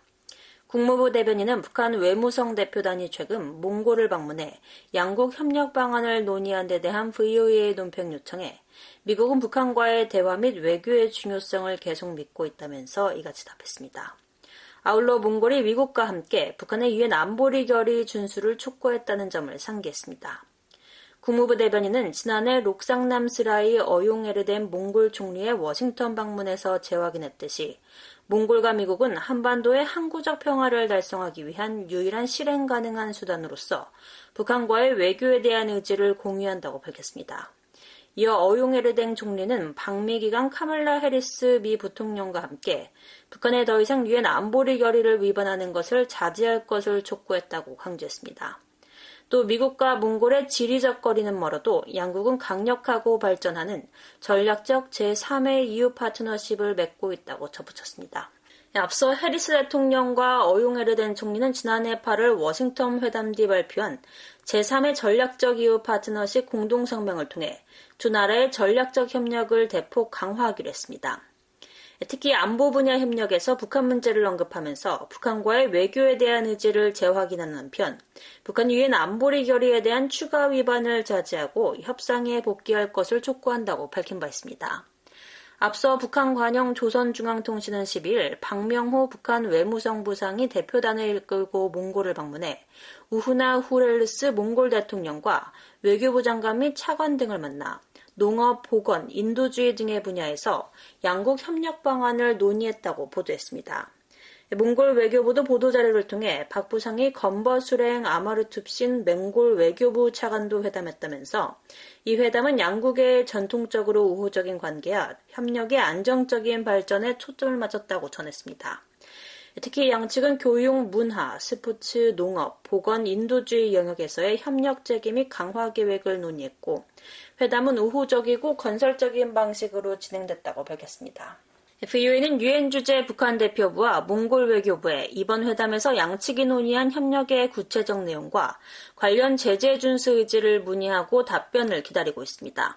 국무부 대변인은 북한 외무성 대표단이 최근 몽골을 방문해 양국 협력 방안을 논의한 데 대한 브이오에이의 논평 요청에 미국은 북한과의 대화 및 외교의 중요성을 계속 믿고 있다면서 이같이 답했습니다. 아울러 몽골이 미국과 함께 북한의 유엔 안보리 결의 준수를 촉구했다는 점을 상기했습니다. 국무부 대변인은 지난해 록상남 스라이 어용에르덴 몽골 총리의 워싱턴 방문에서 재확인했듯이 몽골과 미국은 한반도의 항구적 평화를 달성하기 위한 유일한 실행 가능한 수단으로서 북한과의 외교에 대한 의지를 공유한다고 밝혔습니다. 이어 어용에르덴 총리는 방미 기간 카멀라 해리스 미 부통령과 함께 북한에 더 이상 유엔 안보리 결의를 위반하는 것을 자제할 것을 촉구했다고 강조했습니다. 또 미국과 몽골의 지리적 거리는 멀어도 양국은 강력하고 발전하는 전략적 제삼의 이유 파트너십을 맺고 있다고 덧붙였습니다. 앞서 해리스 대통령과 어용에르덴 총리는 지난해 팔월 워싱턴 회담 뒤 발표한 제삼의 전략적 이유 파트너십 공동성명을 통해 두 나라의 전략적 협력을 대폭 강화하기로 했습니다. 특히 안보 분야 협력에서 북한 문제를 언급하면서 북한과의 외교에 대한 의지를 재확인하는 한편 북한 유엔 안보리 결의에 대한 추가 위반을 자제하고 협상에 복귀할 것을 촉구한다고 밝힌 바 있습니다. 앞서 북한 관영 조선중앙통신은 십이일 박명호 북한 외무성 부상이 대표단을 이끌고 몽골을 방문해 우후나 후렐르스 몽골 대통령과 외교부 장관 및 차관 등을 만나 농업, 보건, 인도주의 등의 분야에서 양국 협력 방안을 논의했다고 보도했습니다. 몽골 외교부도 보도자료를 통해 박 부상이 건버수랭 아마르투신 몽골 외교부 차관도 회담했다면서 이 회담은 양국의 전통적으로 우호적인 관계와 협력의 안정적인 발전에 초점을 맞췄다고 전했습니다. 특히 양측은 교육, 문화, 스포츠, 농업, 보건, 인도주의 영역에서의 협력 재개 및 강화 계획을 논의했고 회담은 우호적이고 건설적인 방식으로 진행됐다고 밝혔습니다. 브이오에이는 유엔 주재 북한 대표부와 몽골 외교부에 이번 회담에서 양측이 논의한 협력의 구체적 내용과 관련 제재 준수 의지를 문의하고 답변을 기다리고 있습니다.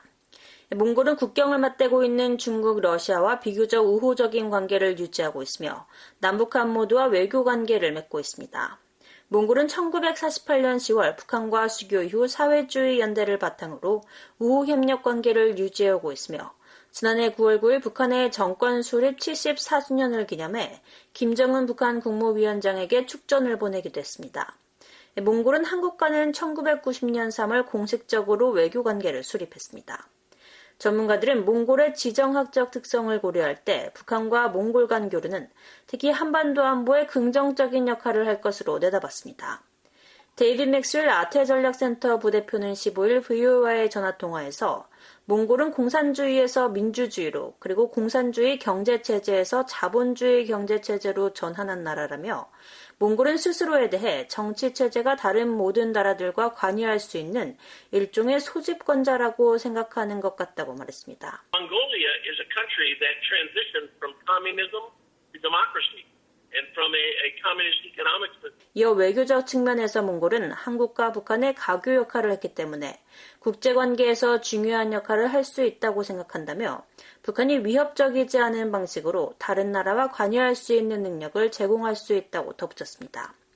몽골은 국경을 맞대고 있는 중국, 러시아와 비교적 우호적인 관계를 유지하고 있으며 남북한 모두와 외교 관계를 맺고 있습니다. 몽골은 천구백사십팔년 시월 북한과 수교 이후 사회주의 연대를 바탕으로 우호 협력 관계를 유지해오고 있으며 지난해 구월 구일 북한의 정권 수립 칠십사 주년을 기념해 김정은 북한 국무위원장에게 축전을 보내기도 했습니다. 몽골은 한국과는 천구백구십년 삼월 공식적으로 외교 관계를 수립했습니다. 전문가들은 몽골의 지정학적 특성을 고려할 때 북한과 몽골 간 교류는 특히 한반도 안보에 긍정적인 역할을 할 것으로 내다봤습니다. 데이빗 맥스웰 아태전략센터 부대표는 십오일 브이오에이와의 전화통화에서 몽골은 공산주의에서 민주주의로 그리고 공산주의 경제체제에서 자본주의 경제체제로 전환한 나라라며 몽골은 스스로에 대해 정치체제가 다른 모든 나라들과 관여할 수 있는 일종의 소집권자라고 생각하는 것 같다고 말했습니다. Mongolia is a country that transitioned from communism to democracy. And from a, a communist economic system. 이어 외교적 측면에서 몽골은 한국과 북한의 가교 역할을 했기 때문에 국제관계에서 중요한 역할을 할 수 있다고 생각한다며 북한이 위협적이지 않은 방식으로 다른 나라와 관여할 수 있는 능력을 제공할 수 있다고 덧붙였습니다.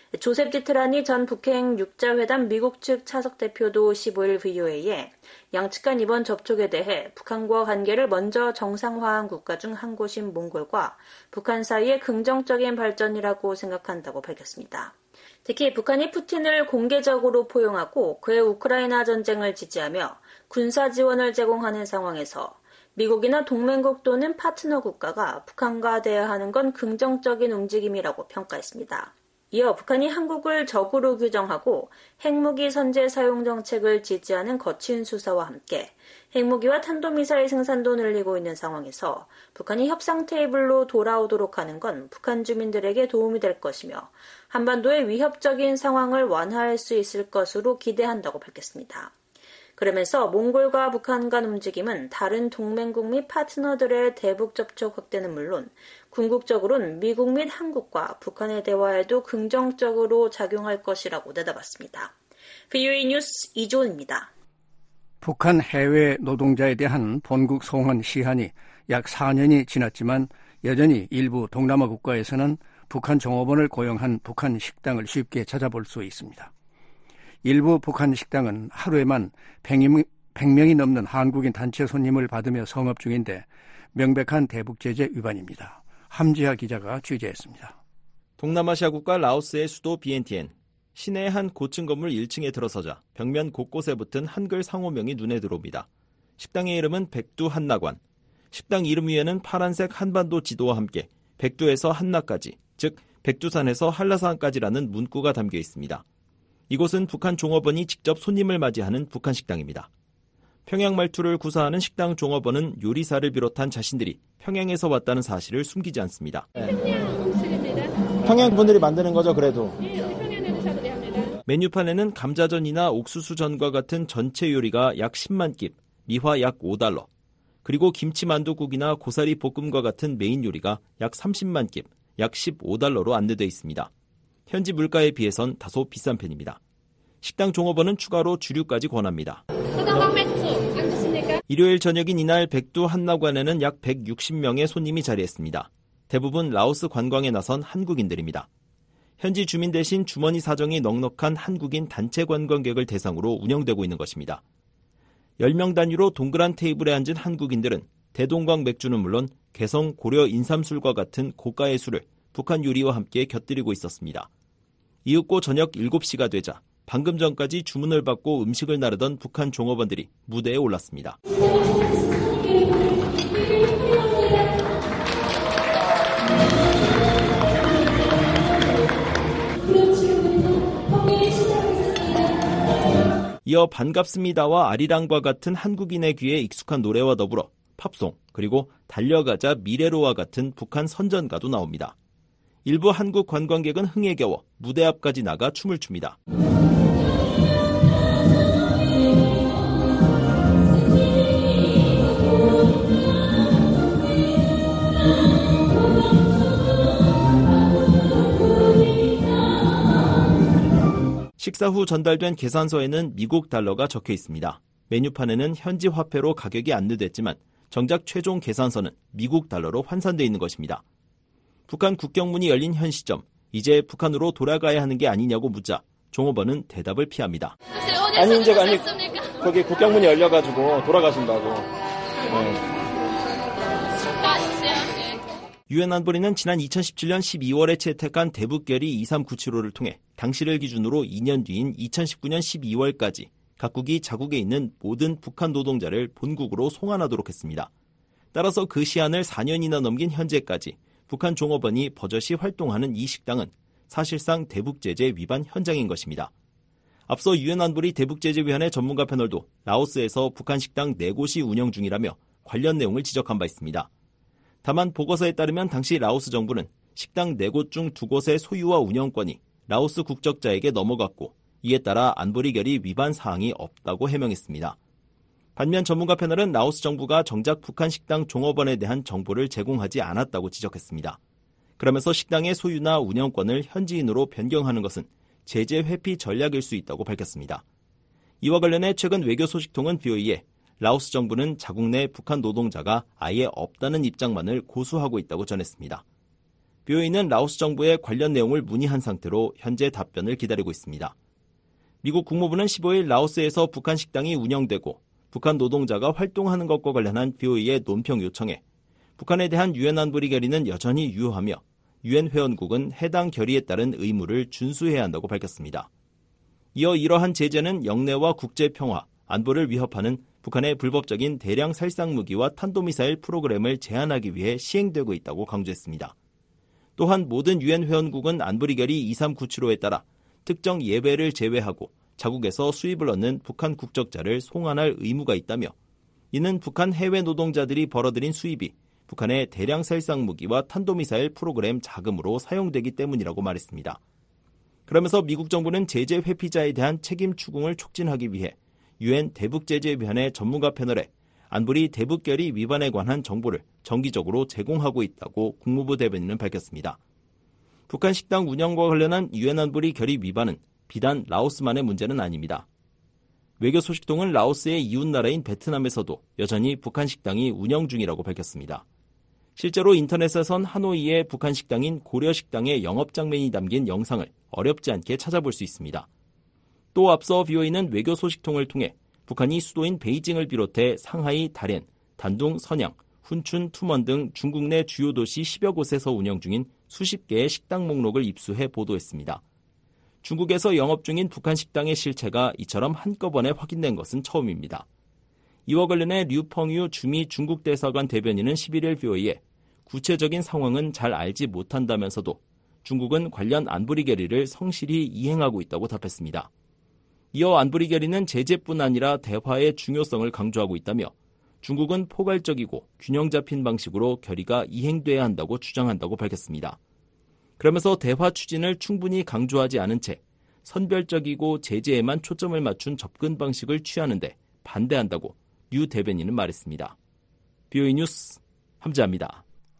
조셉 디트라니 전 북핵 육자회담 미국 측 차석 대표도 십오일 브이오에이에 양측 간 이번 접촉에 대해 북한과 관계를 먼저 정상화한 국가 중 한 곳인 몽골과 북한 사이의 긍정적인 발전이라고 생각한다고 밝혔습니다. 특히 북한이 푸틴을 공개적으로 포용하고 그의 우크라이나 전쟁을 지지하며 군사 지원을 제공하는 상황에서 미국이나 동맹국 또는 파트너 국가가 북한과 대화하는 건 긍정적인 움직임이라고 평가했습니다. 이어 북한이 한국을 적으로 규정하고 핵무기 선제 사용 정책을 지지하는 거친 수사와 함께 핵무기와 탄도미사일 생산도 늘리고 있는 상황에서 북한이 협상 테이블로 돌아오도록 하는 건 북한 주민들에게 도움이 될 것이며 한반도의 위협적인 상황을 완화할 수 있을 것으로 기대한다고 밝혔습니다. 그러면서 몽골과 북한 간 움직임은 다른 동맹국 및 파트너들의 대북 접촉 확대는 물론 궁극적으로는 미국 및 한국과 북한의 대화에도 긍정적으로 작용할 것이라고 내다봤습니다. 브이오에이 뉴스 이조은입니다. 북한 해외 노동자에 대한 본국 송환 시한이 약 사 년이 지났지만 여전히 일부 동남아 국가에서는 북한 종업원을 고용한 북한 식당을 쉽게 찾아볼 수 있습니다. 일부 북한 식당은 하루에만 백 명이 넘는 한국인 단체 손님을 받으며 성업 중인데 명백한 대북 제재 위반입니다. 함지하 기자가 취재했습니다. 동남아시아 국가 라오스의 수도 비엔티엔. 시내의 한 고층 건물 일 층에 들어서자 벽면 곳곳에 붙은 한글 상호명이 눈에 들어옵니다. 식당의 이름은 백두 한나관. 식당 이름 위에는 파란색 한반도 지도와 함께 백두에서 한나까지, 즉 백두산에서 한라산까지라는 문구가 담겨 있습니다. 이곳은 북한 종업원이 직접 손님을 맞이하는 북한 식당입니다. 평양 말투를 구사하는 식당 종업원은 요리사를 비롯한 자신들이 평양에서 왔다는 사실을 숨기지 않습니다. 평양 분들이 만드는 거죠, 그래도. 메뉴판에는 감자전이나 옥수수전과 같은 전체 요리가 약 십만 깁, 미화 약 오 달러, 그리고 김치만두국이나 고사리 볶음과 같은 메인 요리가 약 삼십만 깁, 약 십오 달러로 안내되어 있습니다. 현지 물가에 비해선 다소 비싼 편입니다. 식당 종업원은 추가로 주류까지 권합니다. 일요일 저녁인 이날 백두 한나관에는 약 백육십 명의 손님이 자리했습니다. 대부분 라오스 관광에 나선 한국인들입니다. 현지 주민 대신 주머니 사정이 넉넉한 한국인 단체 관광객을 대상으로 운영되고 있는 것입니다. 열 명 단위로 동그란 테이블에 앉은 한국인들은 대동강 맥주는 물론 개성 고려 인삼술과 같은 고가의 술을 북한 요리와 함께 곁들이고 있었습니다. 이윽고 저녁 일곱 시가 되자 방금 전까지 주문을 받고 음식을 나르던 북한 종업원들이 무대에 올랐습니다. 이어 반갑습니다와 아리랑과 같은 한국인의 귀에 익숙한 노래와 더불어 팝송, 그리고 달려가자 미래로와 같은 북한 선전가도 나옵니다. 일부 한국 관광객은 흥에 겨워 무대 앞까지 나가 춤을 춥니다. 식사 후 전달된 계산서에는 미국 달러가 적혀 있습니다. 메뉴판에는 현지 화폐로 가격이 안내됐지만 정작 최종 계산서는 미국 달러로 환산되어 있는 것입니다. 북한 국경문이 열린 현 시점, 이제 북한으로 돌아가야 하는 게 아니냐고 묻자 종업원은 대답을 피합니다. 아니, 이제 아니 거기 국경문이 열려가지고 돌아가신다고. 네. 유엔 안보리는 지난 이천십칠 년 십이월에 채택한 대북결의 이삼구칠오를 통해 당시를 기준으로 이 년 뒤인 이천십구 년 십이월까지 각국이 자국에 있는 모든 북한 노동자를 본국으로 송환하도록 했습니다. 따라서 그 시한을 사 년이나 넘긴 현재까지 북한 종업원이 버젓이 활동하는 이 식당은 사실상 대북제재 위반 현장인 것입니다. 앞서 유엔 안보리 대북제재위원회 전문가 패널도 라오스에서 북한 식당 네 곳이 운영 중이라며 관련 내용을 지적한 바 있습니다. 다만 보고서에 따르면 당시 라오스 정부는 식당 네 곳 중 두 곳의 소유와 운영권이 라오스 국적자에게 넘어갔고 이에 따라 안보리 결의 위반 사항이 없다고 해명했습니다. 반면 전문가 패널은 라오스 정부가 정작 북한 식당 종업원에 대한 정보를 제공하지 않았다고 지적했습니다. 그러면서 식당의 소유나 운영권을 현지인으로 변경하는 것은 제재 회피 전략일 수 있다고 밝혔습니다. 이와 관련해 최근 외교소식통은 브이오에이에 라오스 정부는 자국 내 북한 노동자가 아예 없다는 입장만을 고수하고 있다고 전했습니다. 비오에이는 라오스 정부에 관련 내용을 문의한 상태로 현재 답변을 기다리고 있습니다. 미국 국무부는 십오일 라오스에서 북한 식당이 운영되고 북한 노동자가 활동하는 것과 관련한 비오에이의 논평 요청에 북한에 대한 유엔 안보리 결의는 여전히 유효하며 유엔 회원국은 해당 결의에 따른 의무를 준수해야 한다고 밝혔습니다. 이어 이러한 제재는 영내와 국제 평화, 안보를 위협하는 북한의 불법적인 대량 살상 무기와 탄도미사일 프로그램을 제한하기 위해 시행되고 있다고 강조했습니다. 또한 모든 유엔 회원국은 안보리 결의 이삼구칠오에 따라 특정 예외를 제외하고 자국에서 수입을 얻는 북한 국적자를 송환할 의무가 있다며 이는 북한 해외 노동자들이 벌어들인 수입이 북한의 대량 살상 무기와 탄도미사일 프로그램 자금으로 사용되기 때문이라고 말했습니다. 그러면서 미국 정부는 제재 회피자에 대한 책임 추궁을 촉진하기 위해 유엔 대북제재위원회 전문가 패널에 안보리 대북결의 위반에 관한 정보를 정기적으로 제공하고 있다고 국무부 대변인은 밝혔습니다. 북한 식당 운영과 관련한 유엔 안보리 결의 위반은 비단 라오스만의 문제는 아닙니다. 외교 소식통은 라오스의 이웃나라인 베트남에서도 여전히 북한 식당이 운영 중이라고 밝혔습니다. 실제로 인터넷에선 하노이의 북한 식당인 고려식당의 영업 장면이 담긴 영상을 어렵지 않게 찾아볼 수 있습니다. 또 앞서 비오에이는 외교 소식통을 통해 북한이 수도인 베이징을 비롯해 상하이, 다롄, 단둥, 선양, 훈춘, 투먼 등 중국 내 주요 도시 십여 곳에서 운영 중인 수십 개의 식당 목록을 입수해 보도했습니다. 중국에서 영업 중인 북한 식당의 실체가 이처럼 한꺼번에 확인된 것은 처음입니다. 이와 관련해 류펑유 주미 중국 대사관 대변인은 십일일 비오에이에 구체적인 상황은 잘 알지 못한다면서도 중국은 관련 안보리 결의를 성실히 이행하고 있다고 답했습니다. 이어 안보리 결의는 제재뿐 아니라 대화의 중요성을 강조하고 있다며 중국은 포괄적이고 균형 잡힌 방식으로 결의가 이행돼야 한다고 주장한다고 밝혔습니다. 그러면서 대화 추진을 충분히 강조하지 않은 채 선별적이고 제재에만 초점을 맞춘 접근 방식을 취하는데 반대한다고 류 대변인은 말했습니다. 비오에이 뉴스 함재합니다.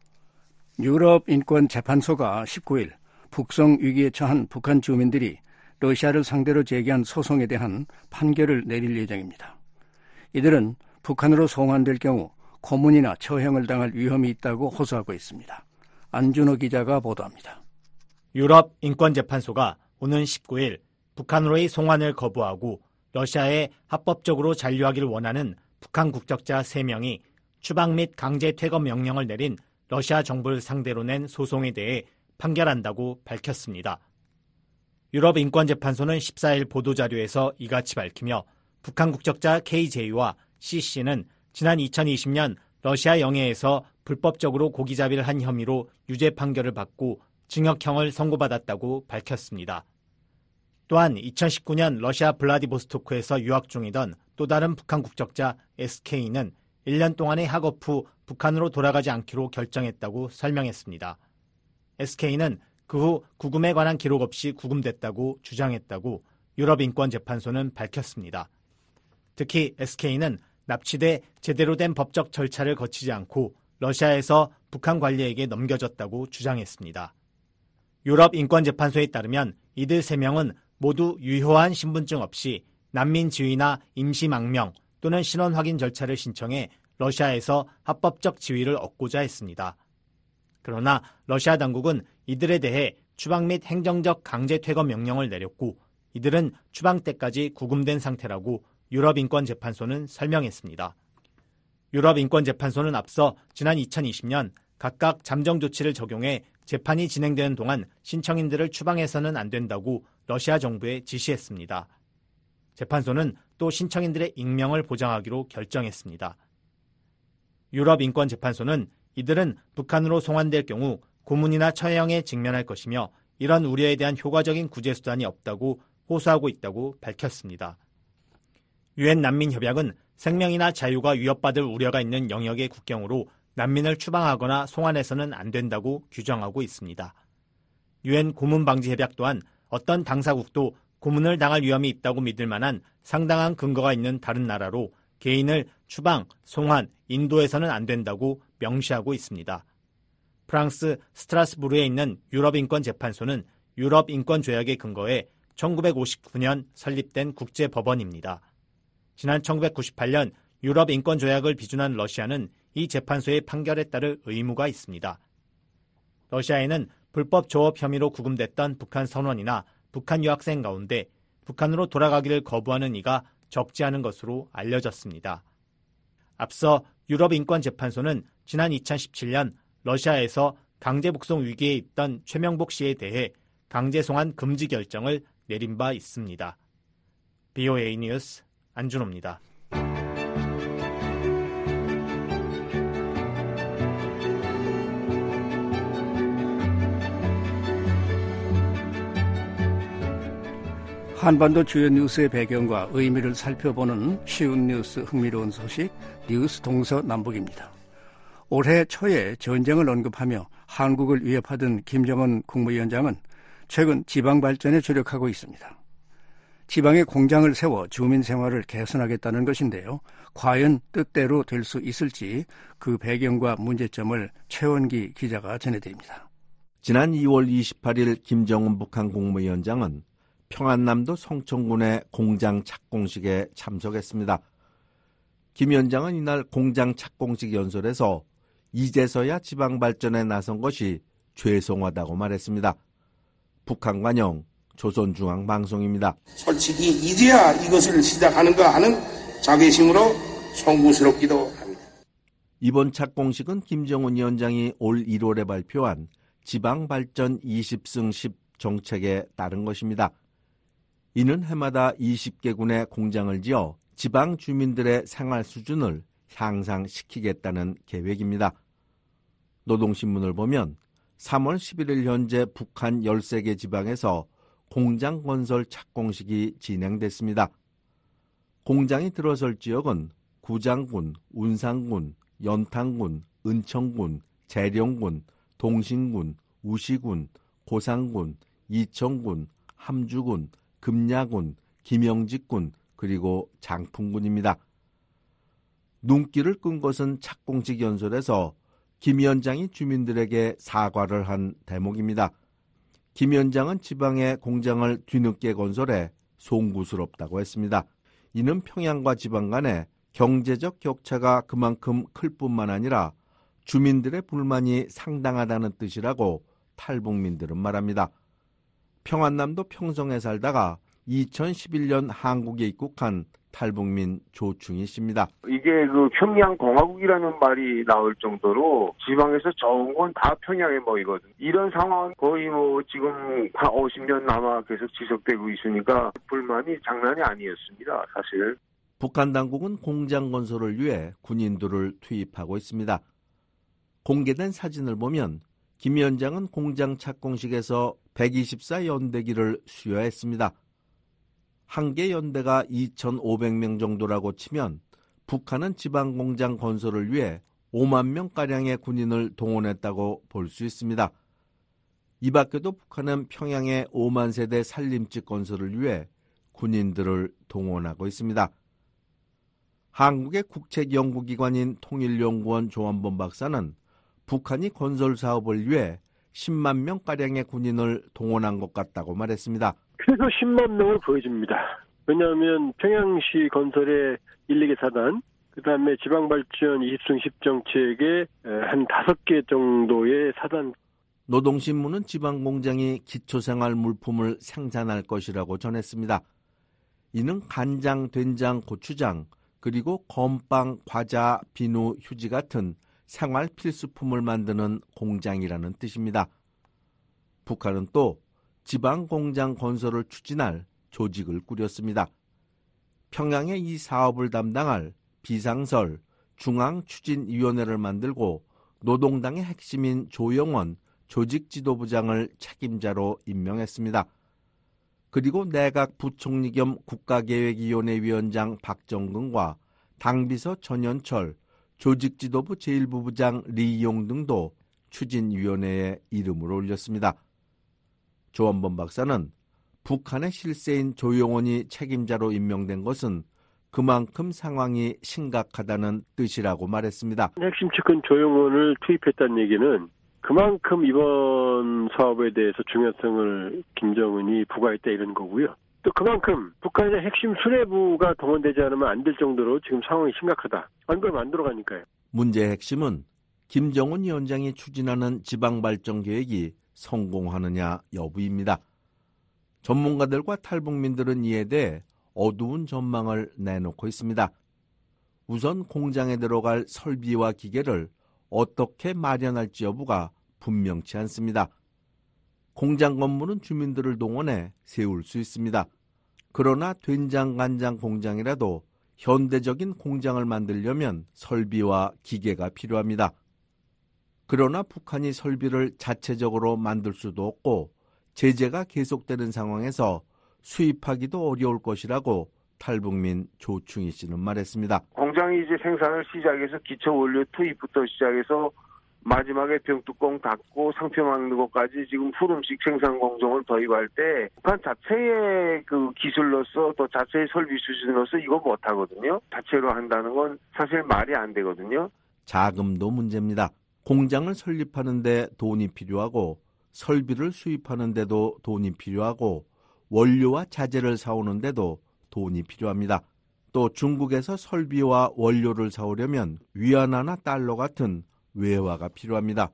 유럽인권재판소가 십구일 북송 위기에 처한 북한 주민들이 러시아를 상대로 제기한 소송에 대한 판결을 내릴 예정입니다. 이들은 북한으로 송환될 경우 고문이나 처형을 당할 위험이 있다고 호소하고 있습니다. 안준호 기자가 보도합니다. 유럽인권재판소가 오는 십구일 북한으로의 송환을 거부하고 러시아에 합법적으로 잔류하기를 원하는 북한 국적자 세 명이 추방 및 강제 퇴거 명령을 내린 러시아 정부를 상대로 낸 소송에 대해 판결한다고 밝혔습니다. 유럽인권재판소는 십사일 보도자료에서 이같이 밝히며 북한 국적자 케이제이와 씨씨는 지난 이천이십년 러시아 영해에서 불법적으로 고기잡이를 한 혐의로 유죄 판결을 받고 징역형을 선고받았다고 밝혔습니다. 또한 이천십구년 러시아 블라디보스토크에서 유학 중이던 또 다른 북한 국적자 에스케이는 일 년 동안의 학업 후 북한으로 돌아가지 않기로 결정했다고 설명했습니다. 에스케이는 그 후 구금에 관한 기록 없이 구금됐다고 주장했다고 유럽인권재판소는 밝혔습니다. 특히 에스케이는 납치돼 제대로 된 법적 절차를 거치지 않고 러시아에서 북한 관리에게 넘겨졌다고 주장했습니다. 유럽인권재판소에 따르면 이들 세 명은 모두 유효한 신분증 없이 난민 지위나 임시 망명 또는 신원 확인 절차를 신청해 러시아에서 합법적 지위를 얻고자 했습니다. 그러나 러시아 당국은 이들에 대해 추방 및 행정적 강제 퇴거 명령을 내렸고 이들은 추방 때까지 구금된 상태라고 유럽인권재판소는 설명했습니다. 유럽인권재판소는 앞서 지난 이천이십년 각각 잠정 조치를 적용해 재판이 진행되는 동안 신청인들을 추방해서는 안 된다고 러시아 정부에 지시했습니다. 재판소는 또 신청인들의 익명을 보장하기로 결정했습니다. 유럽인권재판소는 이들은 북한으로 송환될 경우 고문이나 처형에 직면할 것이며 이런 우려에 대한 효과적인 구제 수단이 없다고 호소하고 있다고 밝혔습니다. 유엔 난민협약은 생명이나 자유가 위협받을 우려가 있는 영역의 국경으로 난민을 추방하거나 송환해서는 안 된다고 규정하고 있습니다. 유엔 고문방지협약 또한 어떤 당사국도 고문을 당할 위험이 있다고 믿을 만한 상당한 근거가 있는 다른 나라로 개인을 추방, 송환, 인도해서는 안 된다고 명시하고 있습니다. 프랑스 스트라스부르에 있는 유럽인권재판소는 유럽인권조약에 근거해 천구백오십구년 설립된 국제법원입니다. 지난 천구백구십팔년 유럽인권조약을 비준한 러시아는 이 재판소의 판결에 따를 의무가 있습니다. 러시아에는 불법 조업 혐의로 구금됐던 북한 선원이나 북한 유학생 가운데 북한으로 돌아가기를 거부하는 이가 적지 않은 것으로 알려졌습니다. 앞서 유럽인권재판소는 지난 이천십칠 년 러시아에서 강제 북송 위기에 있던 최명복 씨에 대해 강제 송환 금지 결정을 내린 바 있습니다. 비오에이 뉴스 안준호입니다. 한반도 주요 뉴스의 배경과 의미를 살펴보는 쉬운 뉴스, 흥미로운 소식, 뉴스 동서남북입니다. 올해 초에 전쟁을 언급하며 한국을 위협하던 김정은 국무위원장은 최근 지방 발전에 주력하고 있습니다. 지방에 공장을 세워 주민 생활을 개선하겠다는 것인데요. 과연 뜻대로 될 수 있을지 그 배경과 문제점을 최원기 기자가 전해드립니다. 지난 이월 이십팔일 김정은 북한 국무위원장은 평안남도 성천군의 공장 착공식에 참석했습니다. 김 위원장은 이날 공장 착공식 연설에서 이제서야 지방 발전에 나선 것이 죄송하다고 말했습니다. 북한 관영 조선중앙방송입니다. 솔직히 이제야 이것을 시작하는가 하는 자괴심으로 송구스럽기도 합니다. 이번 착공식은 김정은 위원장이 올 일월에 발표한 지방발전 이십 승 십 정책에 따른 것입니다. 이는 해마다 이십 개군의 공장을 지어 지방 주민들의 생활 수준을 향상시키겠다는 계획입니다. 노동신문을 보면 삼월 십일일 현재 북한 열세 개 지방에서 공장 건설 착공식이 진행됐습니다. 공장이 들어설 지역은 구장군, 운상군, 연탄군, 은청군, 재령군, 동신군, 우시군, 고상군, 이청군, 함주군, 금야군, 김영직군, 그리고 장풍군입니다. 눈길을 끈 것은 착공식 연설에서 김 위원장이 주민들에게 사과를 한 대목입니다. 김 위원장은 지방의 공장을 뒤늦게 건설해 송구스럽다고 했습니다. 이는 평양과 지방 간의 경제적 격차가 그만큼 클 뿐만 아니라 주민들의 불만이 상당하다는 뜻이라고 탈북민들은 말합니다. 평안남도 평성에 살다가 이천십일 년 한국에 입국한 탈북민 조충희 씨입니다. 이게 그 평양공화국이라는 말이 나올 정도로 지방에서 좋은 건 다 평양에 모이거든. 이런 상황 거의 뭐 지금 한 오십 년 남아 계속 지속되고 있으니까 불만이 장난이 아니었습니다, 사실. 북한 당국은 공장 건설을 위해 군인들을 투입하고 있습니다. 공개된 사진을 보면 김 위원장은 공장 착공식에서 백이십사 연대기를 수여했습니다. 한 개 연대가 이천오백 명 정도라고 치면 북한은 지방공장 건설을 위해 오만 명가량의 군인을 동원했다고 볼 수 있습니다. 이 밖에도 북한은 평양의 오만 세대 산림집 건설을 위해 군인들을 동원하고 있습니다. 한국의 국책연구기관인 통일연구원 조한범 박사는 북한이 건설 사업을 위해 십만 명가량의 군인을 동원한 것 같다고 말했습니다. 최소 십만 명을 보여줍니다. 왜냐하면 평양시 건설의 일, 이 개 사단, 그 다음에 지방발전 이십 승 십 정책의 한 다섯 개 정도의 사단. 노동신문은 지방공장이 기초생활 물품을 생산할 것이라고 전했습니다. 이는 간장, 된장, 고추장, 그리고 건빵, 과자, 비누, 휴지 같은 생활 필수품을 만드는 공장이라는 뜻입니다. 북한은 또 지방공장 건설을 추진할 조직을 꾸렸습니다. 평양에 이 사업을 담당할 비상설 중앙추진위원회를 만들고 노동당의 핵심인 조영원 조직지도부장을 책임자로 임명했습니다. 그리고 내각 부총리 겸 국가계획위원회 위원장 박정근과 당비서 전현철, 조직지도부 제일 부부장 리용 등도 추진위원회에 이름을 올렸습니다. 조한범 박사는 북한의 실세인 조영원이 책임자로 임명된 것은 그만큼 상황이 심각하다는 뜻이라고 말했습니다. 핵심 측근 조영원을 투입했다는 얘기는 그만큼 이번 사업에 대해서 중요성을 김정은이 부과했다 이런 거고요. 또 그만큼 북한의 핵심 수뇌부가 동원되지 않으면 안 될 정도로 지금 상황이 심각하다. 안 그러면 안 들어가니까요. 문제의 핵심은 김정은 위원장이 추진하는 지방발전 계획이 성공하느냐 여부입니다. 전문가들과 탈북민들은 이에 대해 어두운 전망을 내놓고 있습니다. 우선 공장에 들어갈 설비와 기계를 어떻게 마련할지 여부가 분명치 않습니다. 공장 건물은 주민들을 동원해 세울 수 있습니다. 그러나 된장간장 공장이라도 현대적인 공장을 만들려면 설비와 기계가 필요합니다. 그러나 북한이 설비를 자체적으로 만들 수도 없고 제재가 계속되는 상황에서 수입하기도 어려울 것이라고 탈북민 조충희 씨는 말했습니다. 공장이 이제 생산을 시작해서 기초 원료 투입부터 시작해서 마지막에 병뚜껑 닫고 상표 막는 것까지 지금 후름식 생산 공정을 도입할 때 북한 자체의 그 기술로서 또 자체의 설비 수준으로서 이거 못하거든요. 자체로 한다는 건 사실 말이 안 되거든요. 자금도 문제입니다. 공장을 설립하는 데 돈이 필요하고 설비를 수입하는 데도 돈이 필요하고 원료와 자재를 사오는 데도 돈이 필요합니다. 또 중국에서 설비와 원료를 사오려면 위안화나 달러 같은 외화가 필요합니다.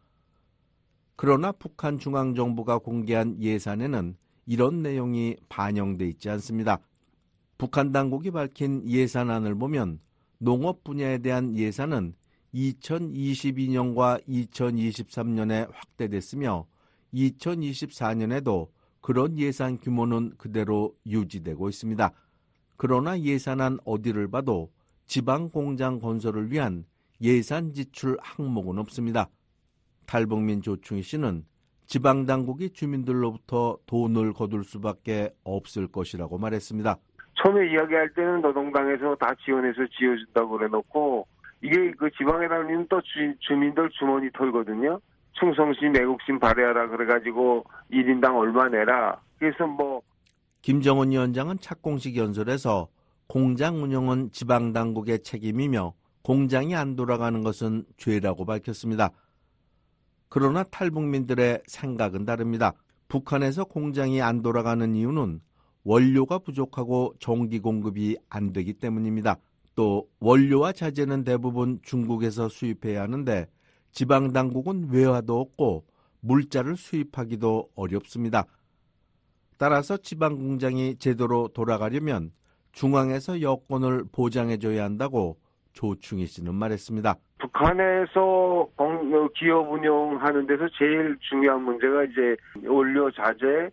그러나 북한 중앙정부가 공개한 예산에는 이런 내용이 반영돼 있지 않습니다. 북한 당국이 밝힌 예산안을 보면 농업 분야에 대한 예산은 이천이십이 년과 이천이십삼 년에 확대됐으며 이천이십사 년에도 그런 예산 규모는 그대로 유지되고 있습니다. 그러나 예산안 어디를 봐도 지방공장 건설을 위한 예산 지출 항목은 없습니다. 탈북민 조충희 씨는 지방당국이 주민들로부터 돈을 거둘 수밖에 없을 것이라고 말했습니다. 처음에 이야기할 때는 노동당에서 다 지원해서 지어준다고 그래놓고 이게 그 지방에 다니면 또 주, 주민들 주머니 털거든요. 충성심, 애국심 발휘하라 그래가지고 일 인당 얼마 내라. 그래서 뭐 김정은 위원장은 착공식 연설에서 공장 운영은 지방당국의 책임이며 공장이 안 돌아가는 것은 죄라고 밝혔습니다. 그러나 탈북민들의 생각은 다릅니다. 북한에서 공장이 안 돌아가는 이유는 원료가 부족하고 전기 공급이 안 되기 때문입니다. 또 원료와 자재는 대부분 중국에서 수입해야 하는데 지방당국은 외화도 없고 물자를 수입하기도 어렵습니다. 따라서 지방공장이 제대로 돌아가려면 중앙에서 여건을 보장해줘야 한다고 조충희 씨는 말했습니다. 북한에서 기업 운영하는 데서 제일 중요한 문제가 이제 원료, 자재,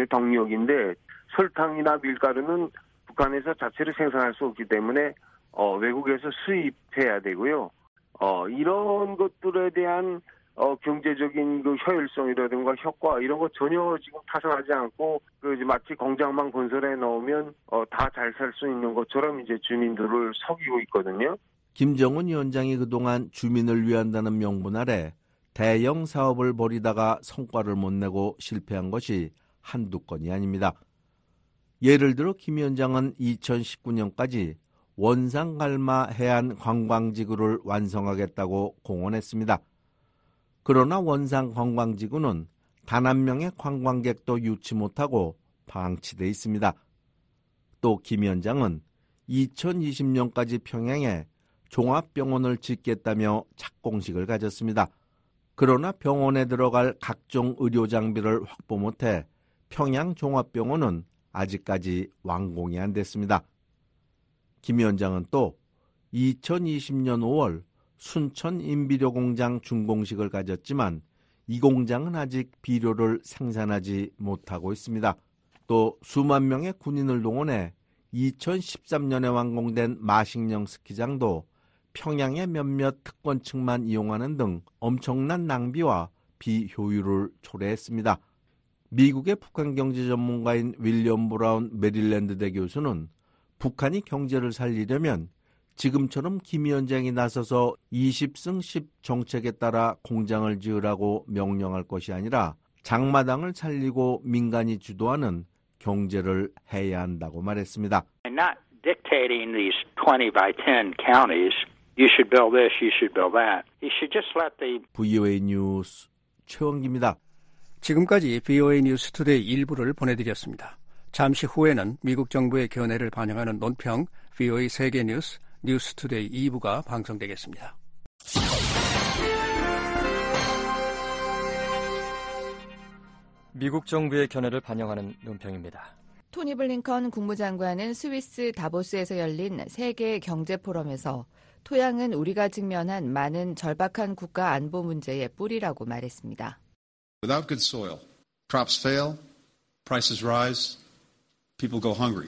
덕력인데 설탕이나 밀가루는 북한에서 자체로 생산할 수 없기 때문에 어, 외국에서 수입해야 되고요. 어, 이런 것들에 대한 어, 경제적인 그 효율성이라든가 효과 이런 거 전혀 지금 타산하지 않고 그 이제 마치 공장만 건설해 놓으면 어, 다 잘 살 수 있는 것처럼 이제 주민들을 속이고 있거든요. 김정은 위원장이 그동안 주민을 위한다는 명분 아래 대형 사업을 벌이다가 성과를 못 내고 실패한 것이 한두 건이 아닙니다. 예를 들어 김 위원장은 이천십구 년까지 원상갈마 해안 관광지구를 완성하겠다고 공언했습니다. 그러나 원상 관광지구는 단 한 명의 관광객도 유치 못하고 방치돼 있습니다. 또 김 위원장은 이천이십 년까지 평양에 종합병원을 짓겠다며 착공식을 가졌습니다. 그러나 병원에 들어갈 각종 의료 장비를 확보 못해 평양 종합병원은 아직까지 완공이 안 됐습니다. 김 위원장은 또 이천이십 년 오월 순천 인비료 공장 준공식을 가졌지만 이 공장은 아직 비료를 생산하지 못하고 있습니다. 또 수만 명의 군인을 동원해 이천십삼 년에 완공된 마식령 스키장도 평양의 몇몇 특권층만 이용하는 등 엄청난 낭비와 비효율을 초래했습니다. 미국의 북한 경제 전문가인 윌리엄 브라운 메릴랜드대 교수는 북한이 경제를 살리려면 지금처럼 김 위원장이 나서서 이십 승 십 정책에 따라 공장을 지으라고 명령할 것이 아니라 장마당을 살리고 민간이 주도하는 경제를 해야 한다고 말했습니다. Not dictating these twenty by ten counties. You should build this, you should build that. You should just let the 브이오에이 뉴스 최원기입니다. 지금까지 브이오에이 뉴스 투데이 일부를 보내드렸습니다. 잠시 후에는 미국 정부의 견해를 반영하는 논평 브이오에이 세계 뉴스 뉴스 투데이 이 부가 방송되겠습니다. 미국 정부의 견해를 반영하는 논평입니다. 토니 블링컨 국무장관은 스위스 다보스에서 열린 세계 경제 포럼에서 토양은 우리가 직면한 많은 절박한 국가 안보 문제의 뿌리라고 말했습니다. Without good soil, crops fail, prices rise, people go hungry.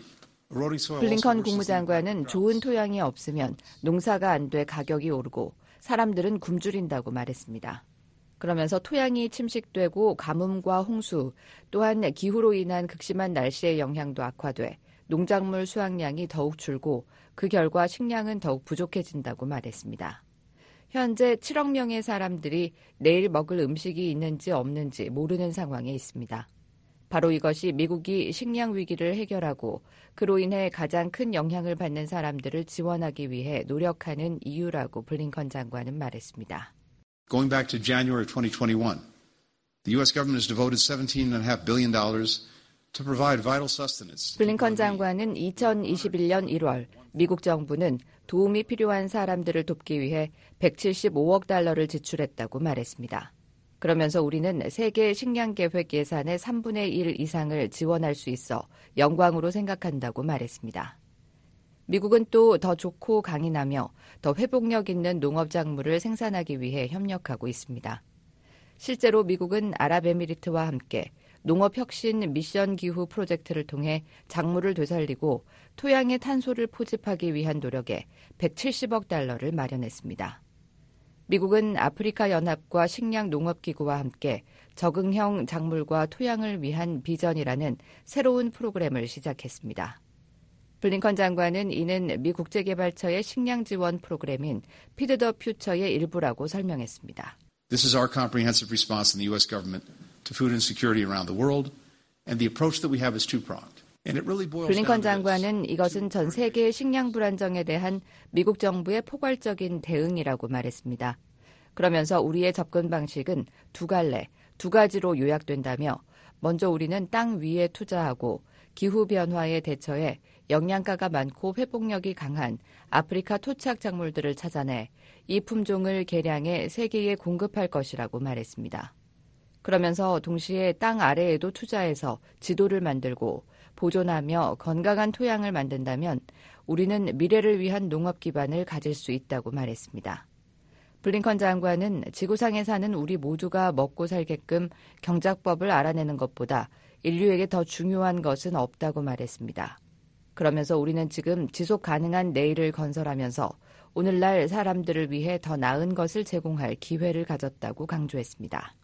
블링컨 국무장관은 좋은 토양이 없으면 농사가 안 돼 가격이 오르고 사람들은 굶주린다고 말했습니다. 그러면서 토양이 침식되고 가뭄과 홍수, 또한 기후로 인한 극심한 날씨의 영향도 악화돼 농작물 수확량이 더욱 줄고 그 결과 식량은 더욱 부족해진다고 말했습니다. 현재 칠억 명의 사람들이 내일 먹을 음식이 있는지 없는지 모르는 상황에 있습니다. 바로 이것이 미국이 식량 위기를 해결하고 그로 인해 가장 큰 영향을 받는 사람들을 지원하기 위해 노력하는 이유라고 블링컨 장관은 말했습니다. Going back to January twenty twenty-one, the U S government has devoted seventeen point five billion dollars to provide vital sustenance. 블링컨 장관은 이천이십일 년 일월 미국 정부는 도움이 필요한 사람들을 돕기 위해 백칠십오억 달러를 지출했다고 말했습니다. 그러면서 우리는 세계 식량 계획 예산의 삼분의 일 이상을 지원할 수 있어 영광으로 생각한다고 말했습니다. 미국은 또 더 좋고 강인하며 더 회복력 있는 농업작물을 생산하기 위해 협력하고 있습니다. 실제로 미국은 아랍에미리트와 함께 농업혁신 미션 기후 프로젝트를 통해 작물을 되살리고 토양의 탄소를 포집하기 위한 노력에 백칠십억 달러를 마련했습니다. 미국은 아프리카 연합과 식량농업기구와 함께 적응형 작물과 토양을 위한 비전이라는 새로운 프로그램을 시작했습니다. 블링컨 장관은 이는 미 국제개발처의 식량 지원 프로그램인 피드 더 퓨처의 일부라고 설명했습니다. This is our comprehensive response in the U S government to food insecurity around the world, and the approach that we have is two-pronged. And it really boils 블링컨 down to 장관은 이것은 전 세계의 식량 불안정에 대한 미국 정부의 포괄적인 대응이라고 말했습니다. 그러면서 우리의 접근 방식은 두 갈래, 두 가지로 요약된다며 먼저 우리는 땅 위에 투자하고 기후변화에 대처해 영양가가 많고 회복력이 강한 아프리카 토착 작물들을 찾아내 이 품종을 개량해 세계에 공급할 것이라고 말했습니다. 그러면서 동시에 땅 아래에도 투자해서 지도를 만들고 보존하며 건강한 토양을 만든다면 우리는 미래를 위한 농업 기반을 가질 수 있다고 말했습니다. 블링컨 장관은 지구상에 사는 우리 모두가 먹고 살게끔 경작법을 알아내는 것보다 인류에게 더 중요한 것은 없다고 말했습니다. 그러면서 우리는 지금 지속 가능한 내일을 건설하면서 오늘날 사람들을 위해 더 나은 것을 제공할 기회를 가졌다고 강조했습니다.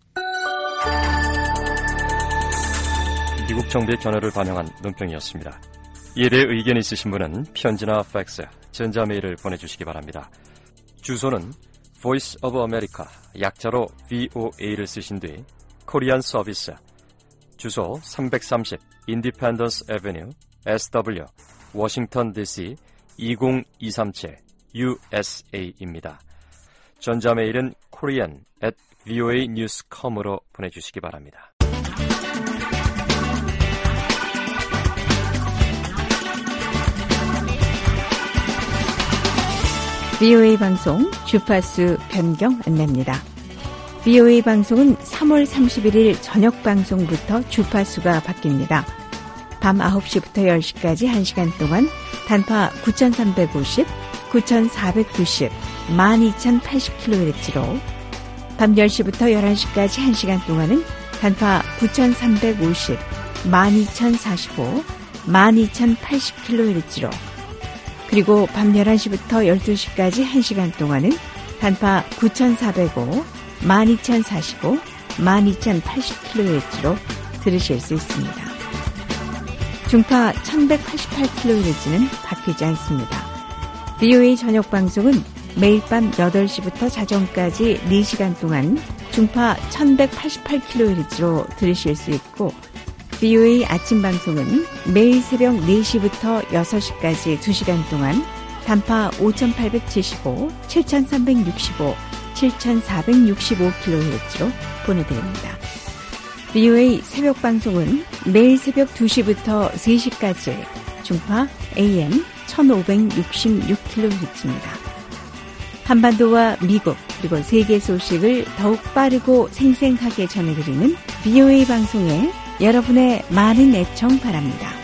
미국 정부의 견해를 반영한 논평이었습니다. 이에 대해 의견 있으신 분은 편지나 팩스, 전자메일을 보내주시기 바랍니다. 주소는 Voice of America, 약자로 브이오에이를 쓰신 뒤 코리안 서비스, 주소 삼백삼십 Independence Avenue, 에스더블유, 워싱턴 디씨 이공이삼칠 유에스에이입니다. 전자메일은 korean at voa news dot com으로 보내주시기 바랍니다. 브이오에이 방송 주파수 변경 안내입니다. 브이오에이 방송은 삼월 삼십일일 저녁 방송부터 주파수가 바뀝니다. 밤 아홉 시부터 열 시까지 한 시간 동안 단파 구천삼백오십, 구천사백구십, 만 이천팔십 킬로헤르츠로 밤 열 시부터 열한 시까지 한 시간 동안은 단파 구천삼백오십, 만 이천사십오, 만 이천팔십 킬로헤르츠로 그리고 밤 열한 시부터 열두 시까지 한 시간 동안은 단파 구천사백오, 만 이천사십오, 만 이천팔십 킬로헤르츠로 들으실 수 있습니다. 중파 천백팔십팔 킬로헤르츠는 바뀌지 않습니다. 브이오에이 저녁 방송은 매일 밤 여덟 시부터 자정까지 네 시간 동안 중파 천백팔십팔 킬로헤르츠로 들으실 수 있고 브이오에이 아침 방송은 매일 새벽 네 시부터 여섯 시까지 두 시간 동안 단파 오천팔백칠십오, 칠천삼백육십오, 칠천사백육십오 킬로헤르츠로 보내드립니다. 브이오에이 새벽 방송은 매일 새벽 두 시부터 세 시까지 중파 에이엠 천오백육십육 킬로헤르츠입니다. 한반도와 미국, 그리고 세계 소식을 더욱 빠르고 생생하게 전해드리는 비오에이 방송에 여러분의 많은 애청 바랍니다.